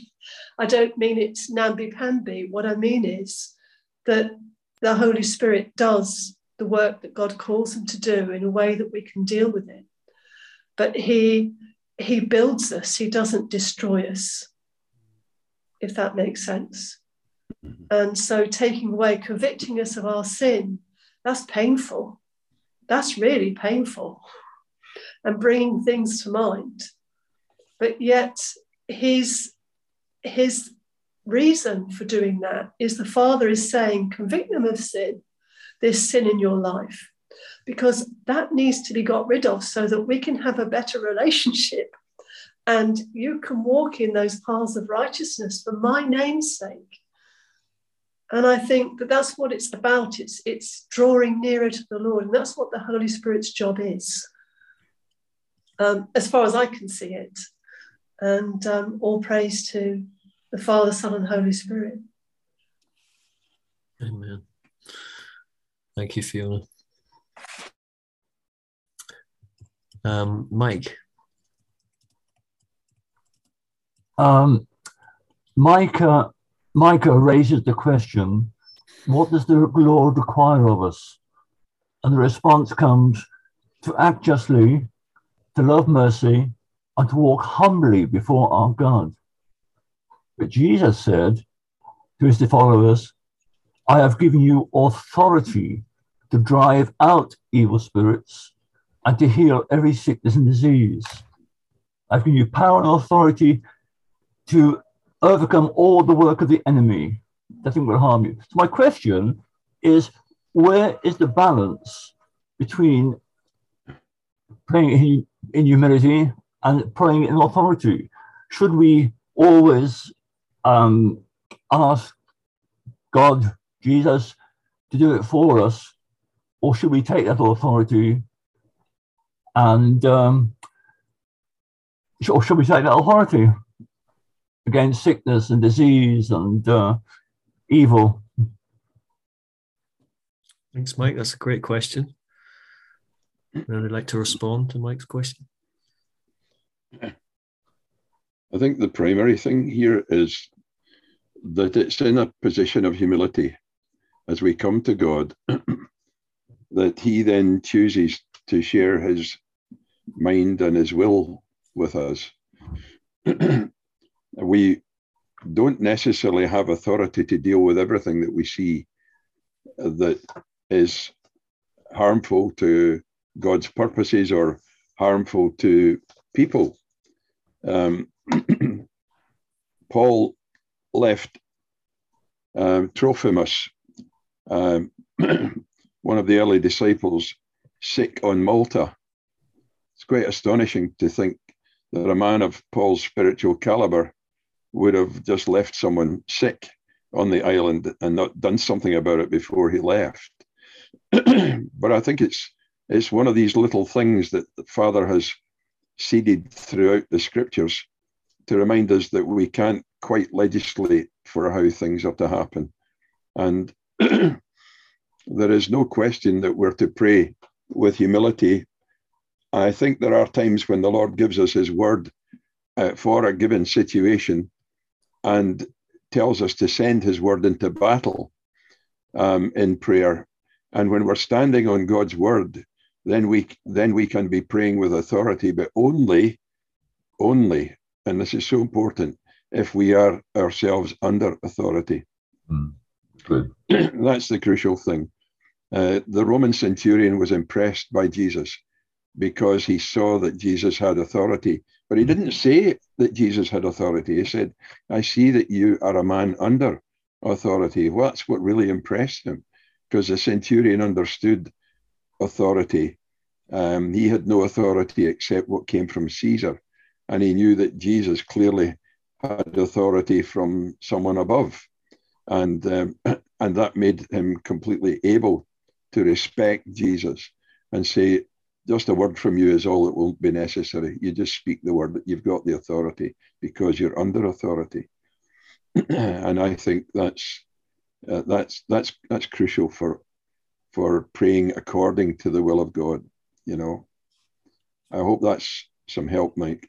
Speaker 8: it's namby-pamby. What I mean is that the Holy Spirit does the work that God calls them to do in a way that we can deal with it. But he builds us. He doesn't destroy us, if that makes sense. And so taking away, convicting us of our sin, that's painful. That's really painful. And bringing things to mind. But yet his reason for doing that is the Father is saying, convict them of sin, this sin in your life, because that needs to be got rid of so that we can have a better relationship and you can walk in those paths of righteousness for my name's sake. And I think that that's what it's about. It's drawing nearer to the Lord, and that's what the Holy Spirit's job is, as far as I can see it. And all praise to the Father, Son, and Holy Spirit.
Speaker 1: Amen. Thank you, Fiona. Mike.
Speaker 4: Micah raises the question, what does the Lord require of us? And the response comes to act justly, to love mercy, and to walk humbly before our God. But Jesus said to his followers, I have given you authority to drive out evil spirits and to heal every sickness and disease. I've given you power and authority to overcome all the work of the enemy. Nothing will harm you. So my question is, where is the balance between praying in humility and praying in authority? Should we always ask God, Jesus, to do it for us, or should we take that authority and or should we take that authority against sickness and disease and evil?
Speaker 1: Thanks, Mike. That's a great question. I'd like to respond to Mike's question.
Speaker 3: I think the primary thing here is that it's in a position of humility as we come to God that he then chooses to share his mind and his will with us. We don't necessarily have authority to deal with everything that we see that is harmful to God's purposes or harmful to people. Paul left Trophimus, one of the early disciples, sick on Malta. It's quite astonishing to think that a man of Paul's spiritual caliber would have just left someone sick on the island and not done something about it before he left. But I think it's one of these little things that the Father has seeded throughout the scriptures to remind us that we can't quite legislate for how things are to happen. And there is no question that we're to pray with humility. I think there are times when the Lord gives us his word for a given situation and tells us to send his word into battle in prayer. And when we're standing on God's word, then we can be praying with authority, but only, and this is so important, if we are ourselves under authority.
Speaker 4: Good.
Speaker 3: That's the crucial thing. The Roman centurion was impressed by Jesus because he saw that Jesus had authority, but he didn't say that Jesus had authority. He said, I see that you are a man under authority. Well, that's what really impressed him, because the centurion understood authority. He had no authority except what came from Caesar, and he knew that Jesus clearly had authority from someone above, and that made him completely able to respect Jesus and say, just a word from you is all that will be necessary. You just speak the word, that you've got the authority because you're under authority. And I think that's crucial for praying according to the will of God. You know, I hope that's some help, Mike.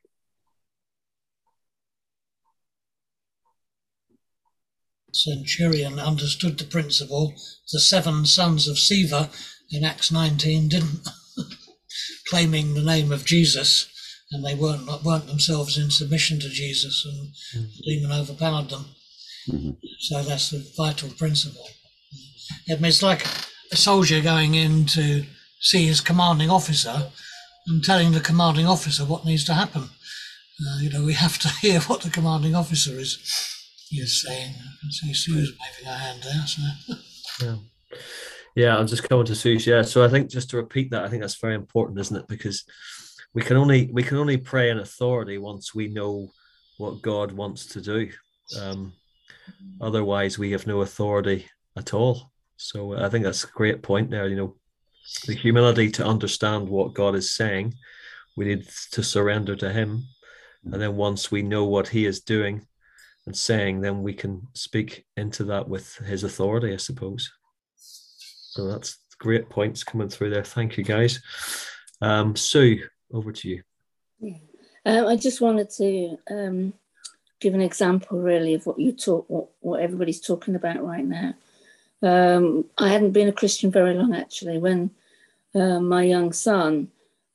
Speaker 2: Centurion understood the principle. The 7 sons of Sceva in Acts 19 didn't, claiming the name of Jesus, and they weren't themselves in submission to Jesus, and the demon overpowered them. So that's a vital principle. I mean, it's like a soldier going in to see his commanding officer and telling the commanding officer what needs to happen. We have to hear what the commanding officer is saying. I can see Sue's waving her hand there. So.
Speaker 1: Yeah, I'm just coming to Sue. Yeah, so I think just to repeat that, I think that's very important, isn't it? Because we can only pray in authority once we know what God wants to do. Otherwise, we have no authority at all. So I think that's a great point there. The humility to understand what God is saying, we need to surrender to Him, and then once we know what He is doing and saying, then we can speak into that with His authority, I suppose. So that's great points coming through there. Thank you, guys. Sue, over to you.
Speaker 9: I just wanted to give an example, really, of what everybody's talking about right now. I hadn't been a Christian very long, actually, when my young son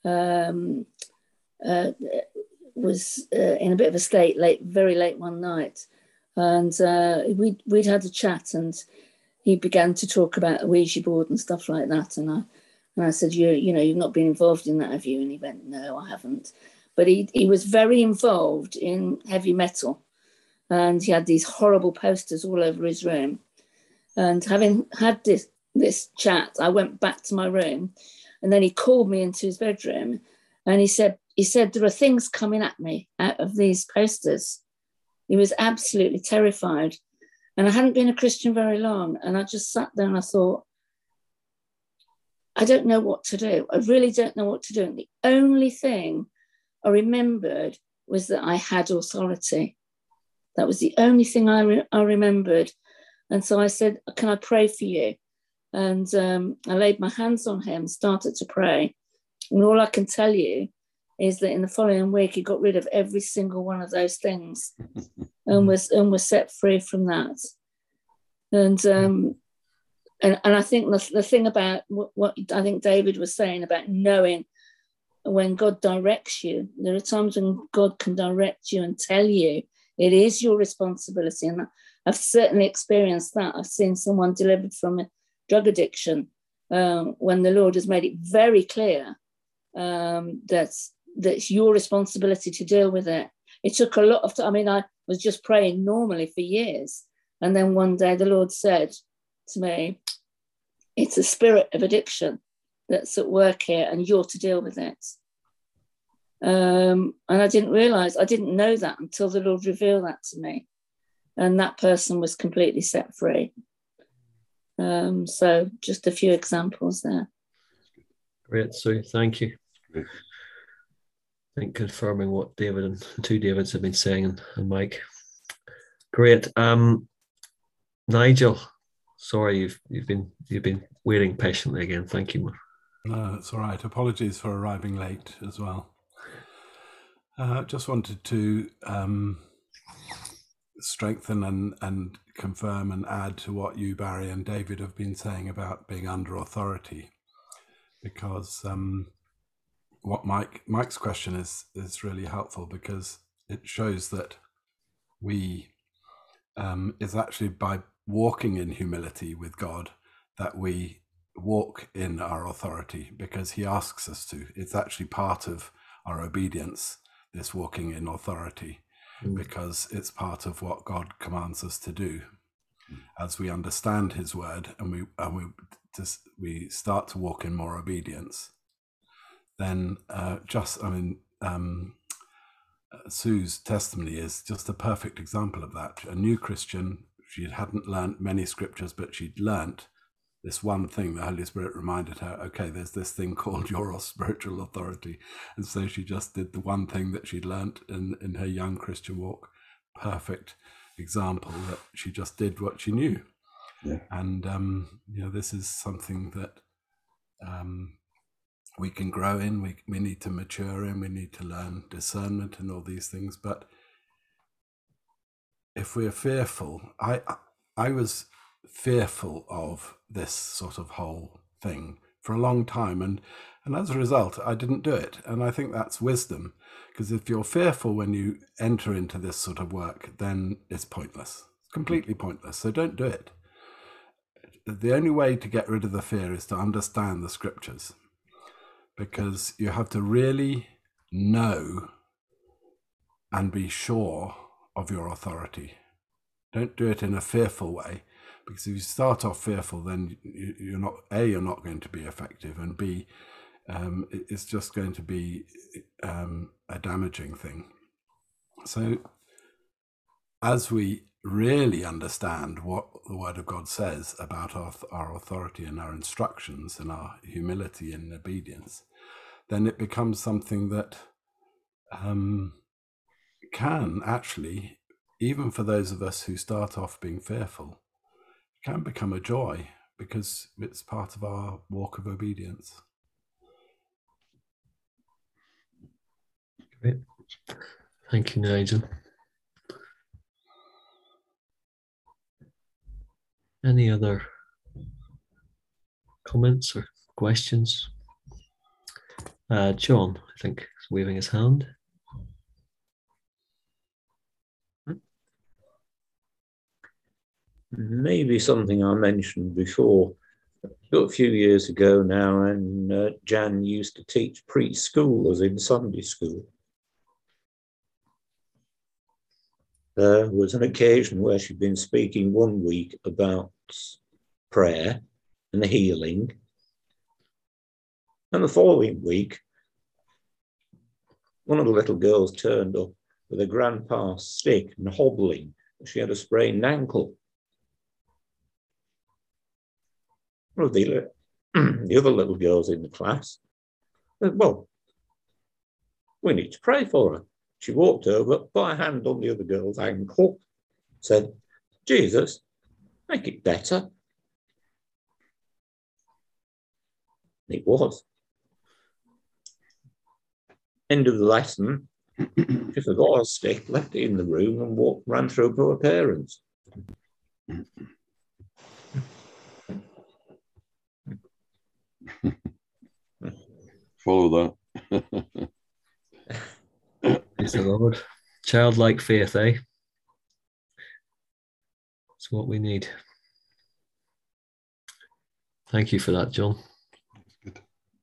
Speaker 9: was in a bit of a state very late one night, and we'd had a chat, and he began to talk about a Ouija board and stuff like that, and I said, you've not been involved in that, have you? And he went, no, I haven't. But he was very involved in heavy metal, and he had these horrible posters all over his room. And having had this chat, I went back to my room, and then he called me into his bedroom, and he said, there are things coming at me out of these posters. He was absolutely terrified. And I hadn't been a Christian very long, and I just sat there and I thought, I don't know what to do. I really don't know what to do. And the only thing I remembered was that I had authority. That was the only thing I remembered. And so I said, can I pray for you? And I laid my hands on him, started to pray. And all I can tell you is that in the following week, he got rid of every single one of those things and was set free from that. And I think the thing about what I think David was saying about knowing when God directs you, there are times when God can direct you and tell you it is your responsibility. And I've certainly experienced that. I've seen someone delivered from a drug addiction when the Lord has made it very clear that's your responsibility to deal with it. It took a lot of time. I mean, I was just praying normally for years. And then one day the Lord said to me, it's a spirit of addiction that's at work here, and you're to deal with it. And I didn't know that until the Lord revealed that to me. And that person was completely set free. So just a few examples there.
Speaker 1: Great, Sue. Thank you. Great. I think confirming what David and the two Davids have been saying, and Mike. Great. Nigel, sorry, you've been waiting patiently again. Thank you.
Speaker 10: No, it's all right. Apologies for arriving late as well. Just wanted to strengthen and confirm and add to what you, Barry, and David have been saying about being under authority, because what Mike's question is really helpful, because it shows that we is actually by walking in humility with God that we walk in our authority, because he asks us to. It's actually part of our obedience, this walking in authority, because it's part of what God commands us to do. As we understand his word and we start to walk in more obedience, then Sue's testimony is just a perfect example of that. A new Christian, she hadn't learned many scriptures, but she'd learnt this one thing. The Holy Spirit reminded her, okay, there's this thing called your spiritual authority. And so she just did the one thing that she'd learnt in her young Christian walk. Perfect example that she just did what she knew. Yeah. And, this is something that we can grow in, we need to mature in, we need to learn discernment and all these things. But if we're fearful, I was fearful of this sort of whole thing for a long time. And as a result, I didn't do it. And I think that's wisdom, because if you're fearful when you enter into this sort of work, then it's pointless. It's completely pointless. So don't do it. The only way to get rid of the fear is to understand the scriptures, because you have to really know and be sure of your authority. Don't do it in a fearful way, because if you start off fearful, then you're not going to be effective, and B, it's just going to be a damaging thing. So as we really understand what the Word of God says about our authority and our instructions and our humility and obedience, then it becomes something that can actually, even for those of us who start off being fearful, can become a joy, because it's part of our walk of obedience.
Speaker 1: Great. Thank you, Nigel. Any other comments or questions? John, I think, is waving his hand.
Speaker 11: Maybe something I mentioned before, a few years ago now, and Jan used to teach preschoolers in Sunday school. There was an occasion where she'd been speaking one week about prayer and healing. And the following week, one of the little girls turned up with a grandpa's stick and hobbling. She had a sprained ankle. One of the other little girls in the class said, well, we need to pray for her. She walked over, put her hand on the other girl's ankle, said, Jesus, make it better. It was. End of the lesson, she forgot her stick, left it in the room and ran through to her parents.
Speaker 3: Follow that.
Speaker 1: Praise the Lord. Childlike faith, eh? It's what we need. Thank you for that, John.
Speaker 3: Good.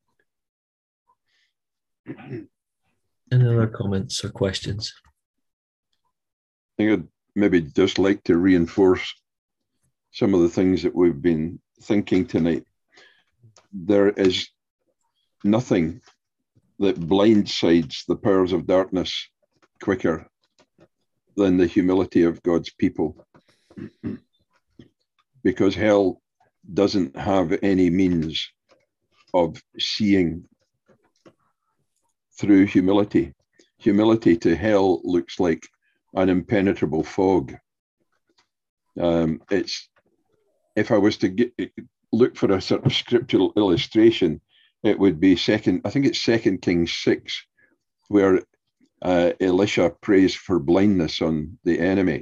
Speaker 1: Any other comments or questions?
Speaker 3: I think I'd maybe just like to reinforce some of the things that we've been thinking tonight. There is nothing that blindsides the powers of darkness quicker than the humility of God's people, because hell doesn't have any means of seeing through humility. Humility to hell looks like an impenetrable fog. It's, if I was to look for a sort of scriptural illustration, it would be I think it's 2 Kings 6, where Elisha prays for blindness on the enemy.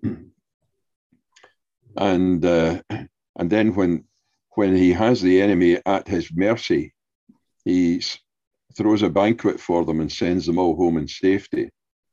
Speaker 3: And then when he has the enemy at his mercy, he throws a banquet for them and sends them all home in safety,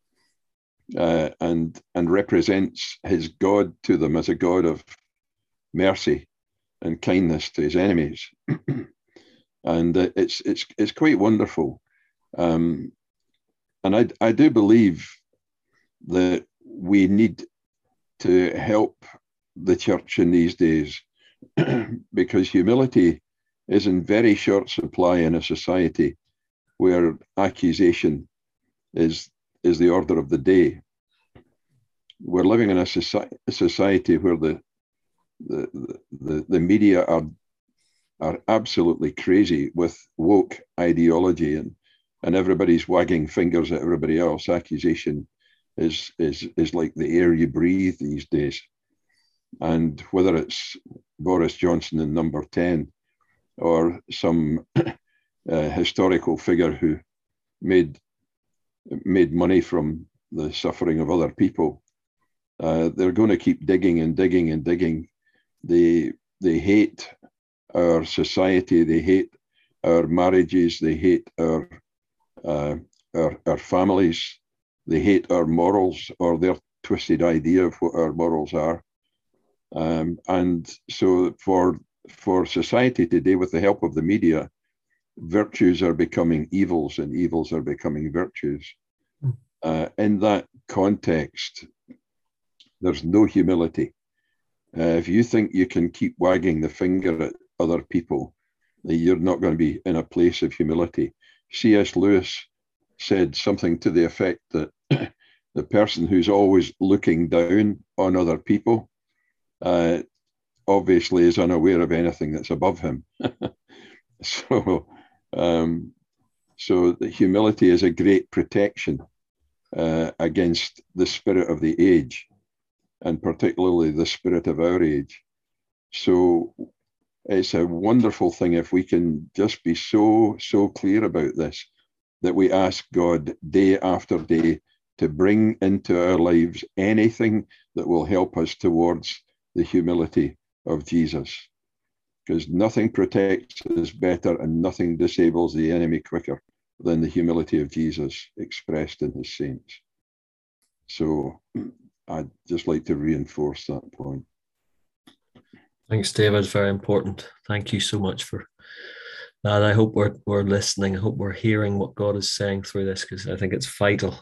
Speaker 3: and represents his God to them as a God of mercy and kindness to his enemies. And it's quite wonderful. And I do believe that we need to help the church in these days, because humility is in very short supply in a society where accusation is the order of the day. We're living in a society where the media are absolutely crazy with woke ideology, and everybody's wagging fingers at everybody else. Accusation is like the air you breathe these days. And whether it's Boris Johnson in Number 10 or some historical figure who made money from the suffering of other people, they're going to keep digging and digging and digging. They hate our society, they hate our marriages, they hate our families, they hate our morals or their twisted idea of what our morals are. And so for society today, with the help of the media, virtues are becoming evils and evils are becoming virtues. In that context, there's no humility. If you think you can keep wagging the finger at other people, you're not going to be in a place of humility. C.S. Lewis said something to the effect that the person who's always looking down on other people obviously is unaware of anything that's above him. So the humility is a great protection against the spirit of the age, and particularly the spirit of our age. So it's a wonderful thing if we can just be so clear about this, that we ask God day after day to bring into our lives anything that will help us towards the humility of Jesus. Because nothing protects us better and nothing disables the enemy quicker than the humility of Jesus expressed in his saints. So I'd just like to reinforce that point.
Speaker 1: Thanks, David. Very important. Thank you so much for that. I hope we're listening. I hope we're hearing what God is saying through this, because I think it's vital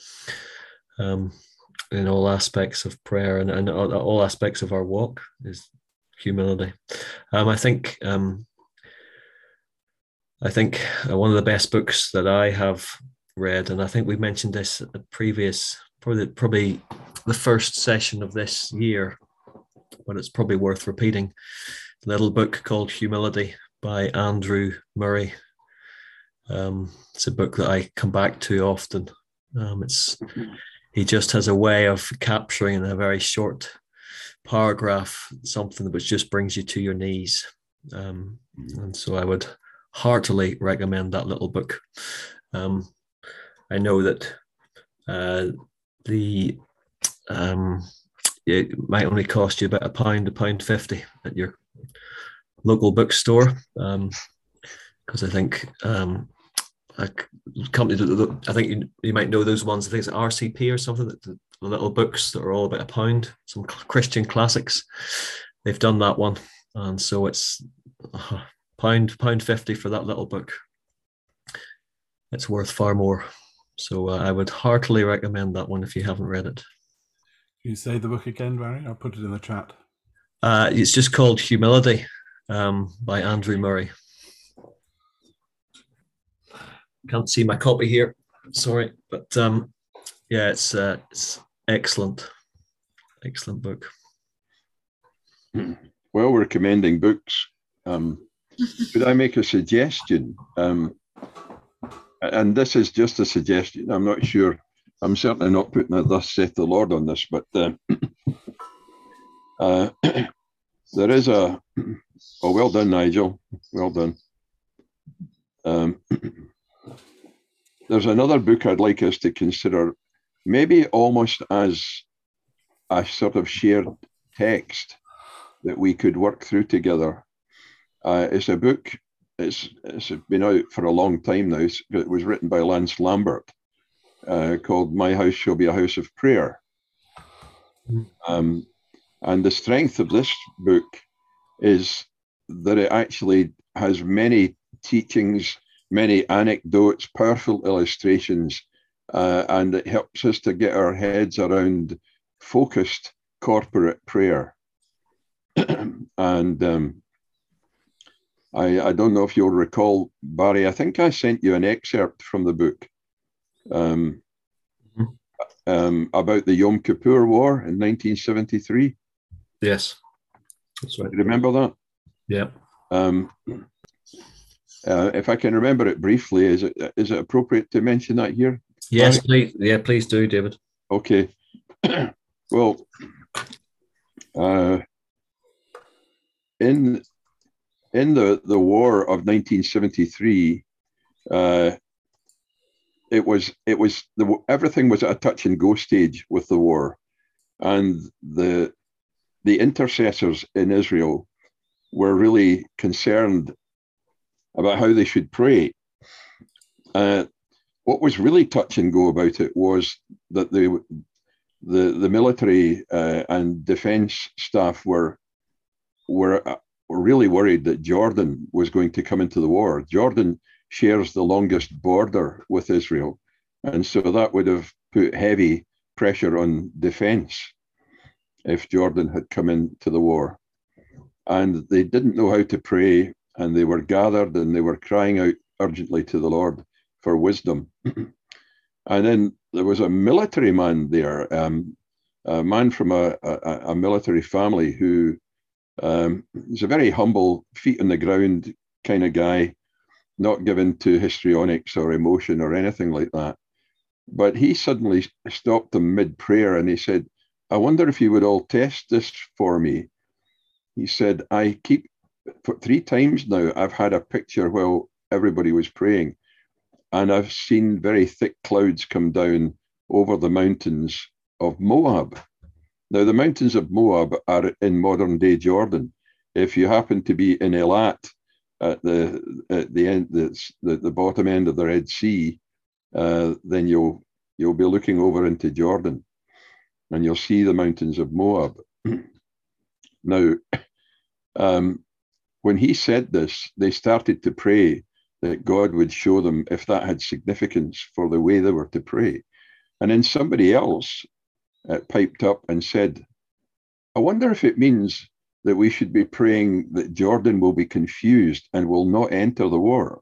Speaker 1: in all aspects of prayer and all aspects of our walk is humility. I think one of the best books that I have read, and I think we mentioned this at the previous, probably the first session of this year, but it's probably worth repeating, a little book called Humility by Andrew Murray. It's a book that I come back to often. He just has a way of capturing in a very short paragraph something which just brings you to your knees. And so I would heartily recommend that little book. I know that it might only cost you about £1.50 at your local bookstore, because I think a company, I think you might know those ones. I think it's RCP or something, the little books that are all about £1, some Christian classics. They've done that one, and so it's £1.50 for that little book. It's worth far more. So I would heartily recommend that one if you haven't read it.
Speaker 10: Can you say the book again, Barry? I'll put it in the chat.
Speaker 1: It's just called Humility by Andrew Murray. Can't see my copy here, sorry, but yeah, it's excellent book.
Speaker 3: Well, we're recommending books. Could I make a suggestion? And this is just a suggestion. I'm not sure. I'm certainly not putting a "thus saith the Lord" on this, but there is a. Oh, well done, Nigel. Well done. There's another book I'd like us to consider, maybe almost as a sort of shared text that we could work through together. It's a book. It's been out for a long time now. It was written by Lance Lambert, called "My House Shall Be a House of Prayer." And the strength of this book is that it actually has many teachings, many anecdotes, powerful illustrations, and it helps us to get our heads around focused corporate prayer. And I don't know if you'll recall, Barry, I think I sent you an excerpt from the book about the Yom Kippur War in 1973.
Speaker 1: Yes, that's right.
Speaker 3: Do you remember that?
Speaker 1: Yeah.
Speaker 3: If I can remember it briefly, is it appropriate to mention that here?
Speaker 1: Yes, please. Yeah, please do, David.
Speaker 3: Okay. Well, in the war of 1973, everything was at a touch and go stage with the war, and the intercessors in Israel were really concerned about how they should pray. What was really touch and go about it was that the military and defence staff were really worried that Jordan was going to come into the war. Jordan shares the longest border with Israel, and so that would have put heavy pressure on defence if Jordan had come into the war. And they didn't know how to pray, and they were gathered and they were crying out urgently to the Lord for wisdom. And then there was a military man there, a man from a military family who is a very humble, feet on the ground kind of guy, not given to histrionics or emotion or anything like that. But he suddenly stopped them mid-prayer and he said, I wonder if you would all test this for me. He said, for 3 times now, I've had a picture while everybody was praying, and I've seen very thick clouds come down over the mountains of Moab. Now, the mountains of Moab are in modern day Jordan. If you happen to be in Eilat at the end, the bottom end of the Red Sea, then you'll be looking over into Jordan, and you'll see the mountains of Moab. Now, when he said this, they started to pray that God would show them if that had significance for the way they were to pray. And then somebody else piped up and said, I wonder if it means that we should be praying that Jordan will be confused and will not enter the war.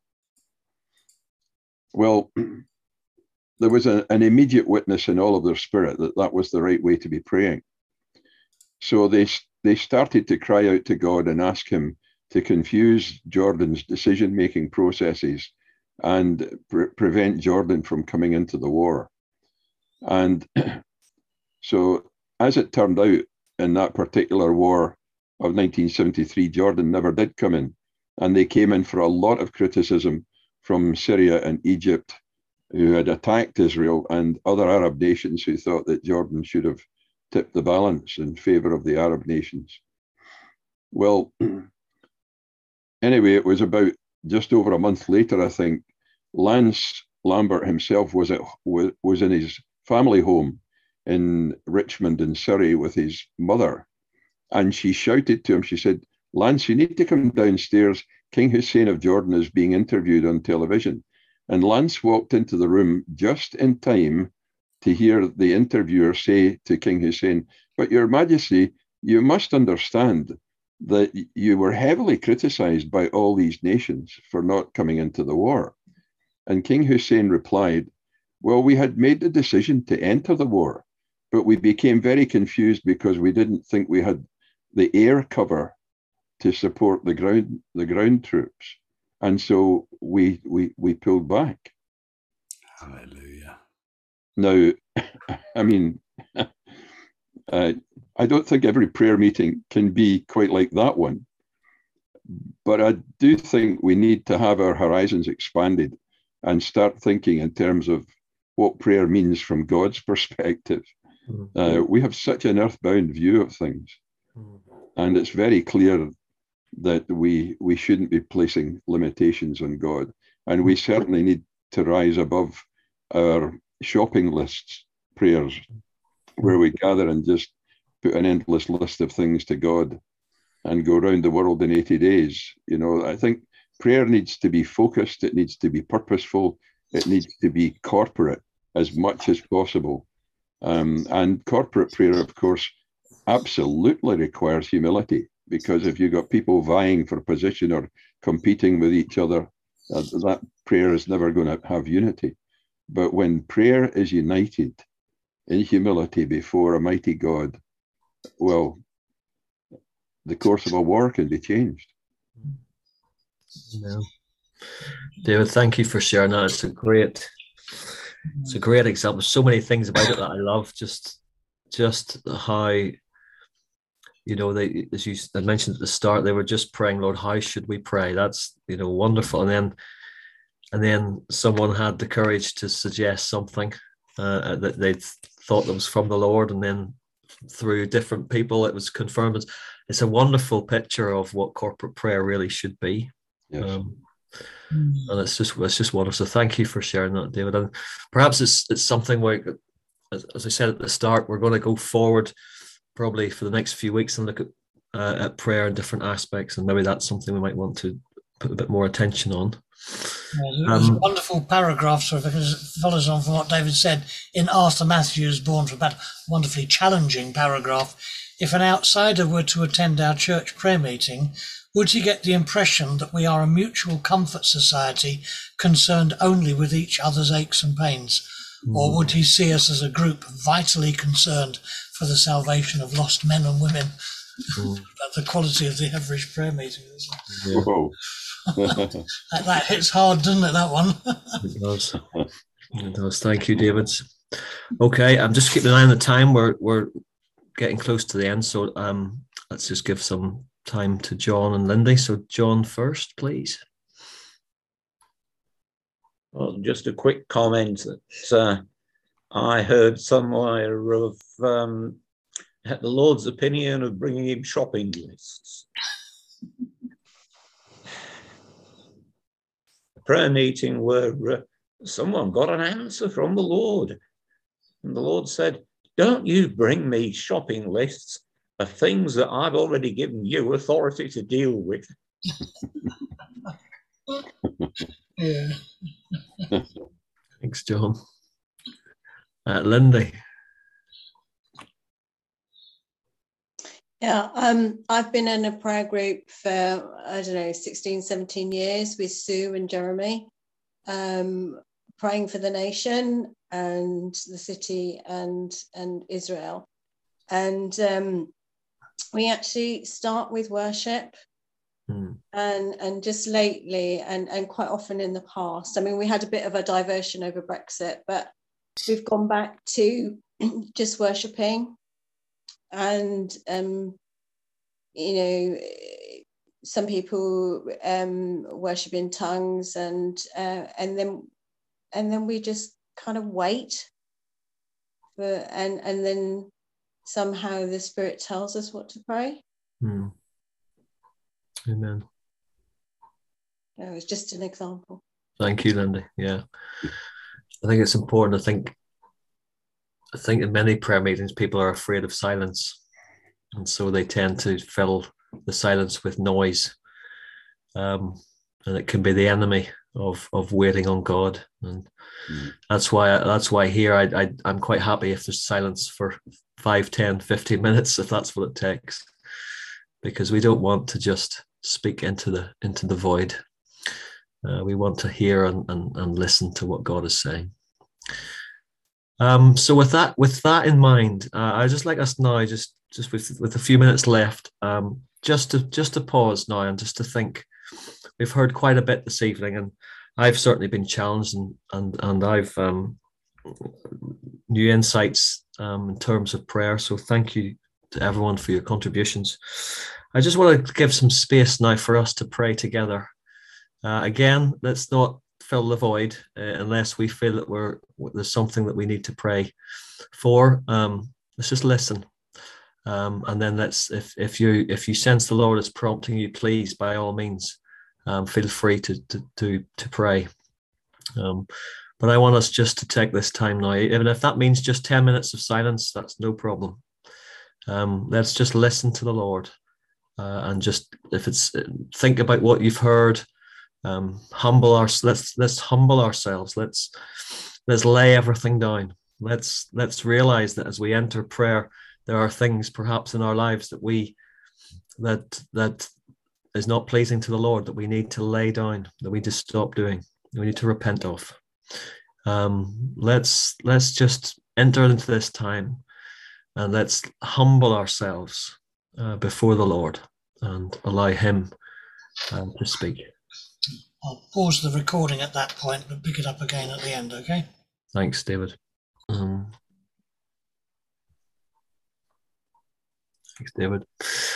Speaker 3: Well, there was an immediate witness in all of their spirit that that was the right way to be praying. So they started to cry out to God and ask him to confuse Jordan's decision-making processes and prevent Jordan from coming into the war. And so, as it turned out, in that particular war of 1973, Jordan never did come in. And they came in for a lot of criticism from Syria and Egypt, who had attacked Israel, and other Arab nations who thought that Jordan should have tipped the balance in favor of the Arab nations. Well, anyway, it was about just over a month later, I think, Lance Lambert himself was in his family home in Richmond in Surrey with his mother. And she shouted to him, she said, Lance, you need to come downstairs. King Hussein of Jordan is being interviewed on television. And Lance walked into the room just in time to hear the interviewer say to King Hussein, but Your Majesty, you must understand that you were heavily criticized by all these nations for not coming into the war. And King Hussein replied, well, we had made the decision to enter the war, but we became very confused because we didn't think we had the air cover to support the ground troops. And so we pulled back.
Speaker 10: Hallelujah.
Speaker 3: Now, I mean, I don't think every prayer meeting can be quite like that one, but I do think we need to have our horizons expanded and start thinking in terms of what prayer means from God's perspective. We have such an earthbound view of things, and it's very clear that we shouldn't be placing limitations on God, and we certainly need to rise above our shopping lists prayers, where we gather and just put an endless list of things to God and go around the world in 80 days. You know, I think prayer needs to be focused, it needs to be purposeful, it needs to be corporate as much as possible. And corporate prayer, of course, absolutely requires humility, because if you've got people vying for position or competing with each other, that prayer is never going to have unity. But when prayer is united in humility before a mighty God, well, the course of a war can be changed.
Speaker 1: Yeah. David, thank you for sharing that. It's a great example. So many things about it that I love. Just how, you know, they, as you mentioned at the start, they were just praying, Lord, how should we pray? That's, you know, wonderful. And then someone had the courage to suggest something that they thought that was from the Lord, and then through different people, it was confirmed. It's a wonderful picture of what corporate prayer really should be.
Speaker 3: Yes.
Speaker 1: And it's just wonderful. So thank you for sharing that, David. And perhaps it's something where, as I said at the start, we're going to go forward probably for the next few weeks and look at prayer in different aspects, and maybe that's something we might want to put a bit more attention on.
Speaker 2: There's a wonderful paragraph, so if it follows on from what David said, in Arthur Matthews' Born for Battle, wonderfully challenging paragraph. If an outsider were to attend our church prayer meeting, would he get the impression that we are a mutual comfort society concerned only with each other's aches and pains? Or would he see us as a group vitally concerned for the salvation of lost men and women? That's the quality of the average prayer meeting.
Speaker 1: Yeah.
Speaker 2: That hits hard, doesn't it, that one?
Speaker 1: It does. It does. Thank you, David. Okay, I'm just keeping an eye on the time. We're getting close to the end, so let's just give some time to John and Lindy. So John first, please.
Speaker 11: Well, just a quick comment that I heard somewhere of the Lord's opinion of bringing him shopping lists. A prayer meeting where someone got an answer from the Lord, and the Lord said, "Don't you bring me shopping lists of things that I've already given you authority to deal with."
Speaker 2: Yeah.
Speaker 1: Thanks, John. Lindy.
Speaker 8: Yeah, I've been in a prayer group for, 16, 17 years with Sue and Jeremy, praying for the nation and the city and Israel. And we actually start with worship. And just lately and quite often in the past, I mean, we had a bit of a diversion over Brexit, but we've gone back to just worshipping. And some people worship in tongues, and then we just kind of wait and then somehow the Spirit tells us what to pray.
Speaker 1: Amen.
Speaker 8: It was just an example.
Speaker 1: Thank you, Lindy. Yeah, I think it's important. I think in many prayer meetings, people are afraid of silence, and so they tend to fill the silence with noise, and it can be the enemy of waiting on God. And that's why here I'm quite happy if there's silence for 5, 10, 15 minutes, if that's what it takes, because we don't want to just speak into the void. We want to hear and listen to what God is saying. So with that in mind, I'd just like us now, just with a few minutes left, just to pause now and just to think. We've heard quite a bit this evening, and I've certainly been challenged, and I've new insights in terms of prayer. So thank you to everyone for your contributions. I just want to give some space now for us to pray together. Again, let's not fill the void unless we feel that there's something that we need to pray for. Let's just listen, and then if you sense the Lord is prompting you, please, by all means, feel free to pray. But I want us just to take this time now, even if that means just 10 minutes of silence. That's no problem. Let's just listen to the Lord, and just think about what you've heard. Let's humble ourselves. Let's lay everything down. Let's realize that as we enter prayer, there are things perhaps in our lives that is not pleasing to the Lord, that we need to lay down, that we just stop doing, that we need to repent of. Let's just enter into this time, and let's humble ourselves before the Lord and allow Him to speak.
Speaker 2: I'll pause the recording at that point, but pick it up again at the end, okay?
Speaker 1: Thanks, David. Thanks, David.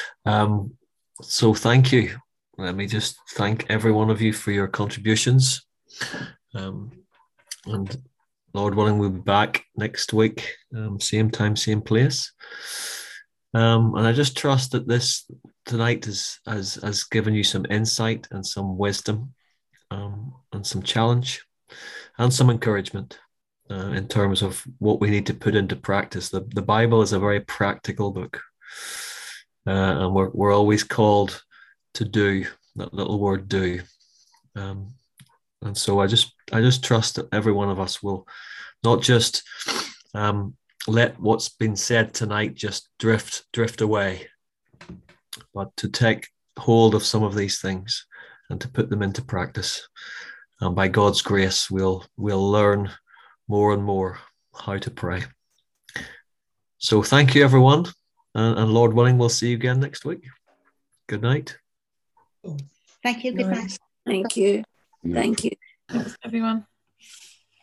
Speaker 1: So thank you. Let me just thank every one of you for your contributions. And Lord willing, we'll be back next week, same time, same place. And I just trust that this tonight has given you some insight and some wisdom, and some challenge and some encouragement in terms of what we need to put into practice. The Bible is a very practical book, and we're always called to do, that little word do. And so I just trust that every one of us will not just let what's been said tonight just drift away, but to take hold of some of these things and to put them into practice. And by God's grace, we'll learn more and more how to pray. So thank you, everyone. And Lord willing, we'll see you again next week. Good night.
Speaker 12: Thank you. Good night.
Speaker 9: Thank you. Thank you.
Speaker 7: Thanks, everyone.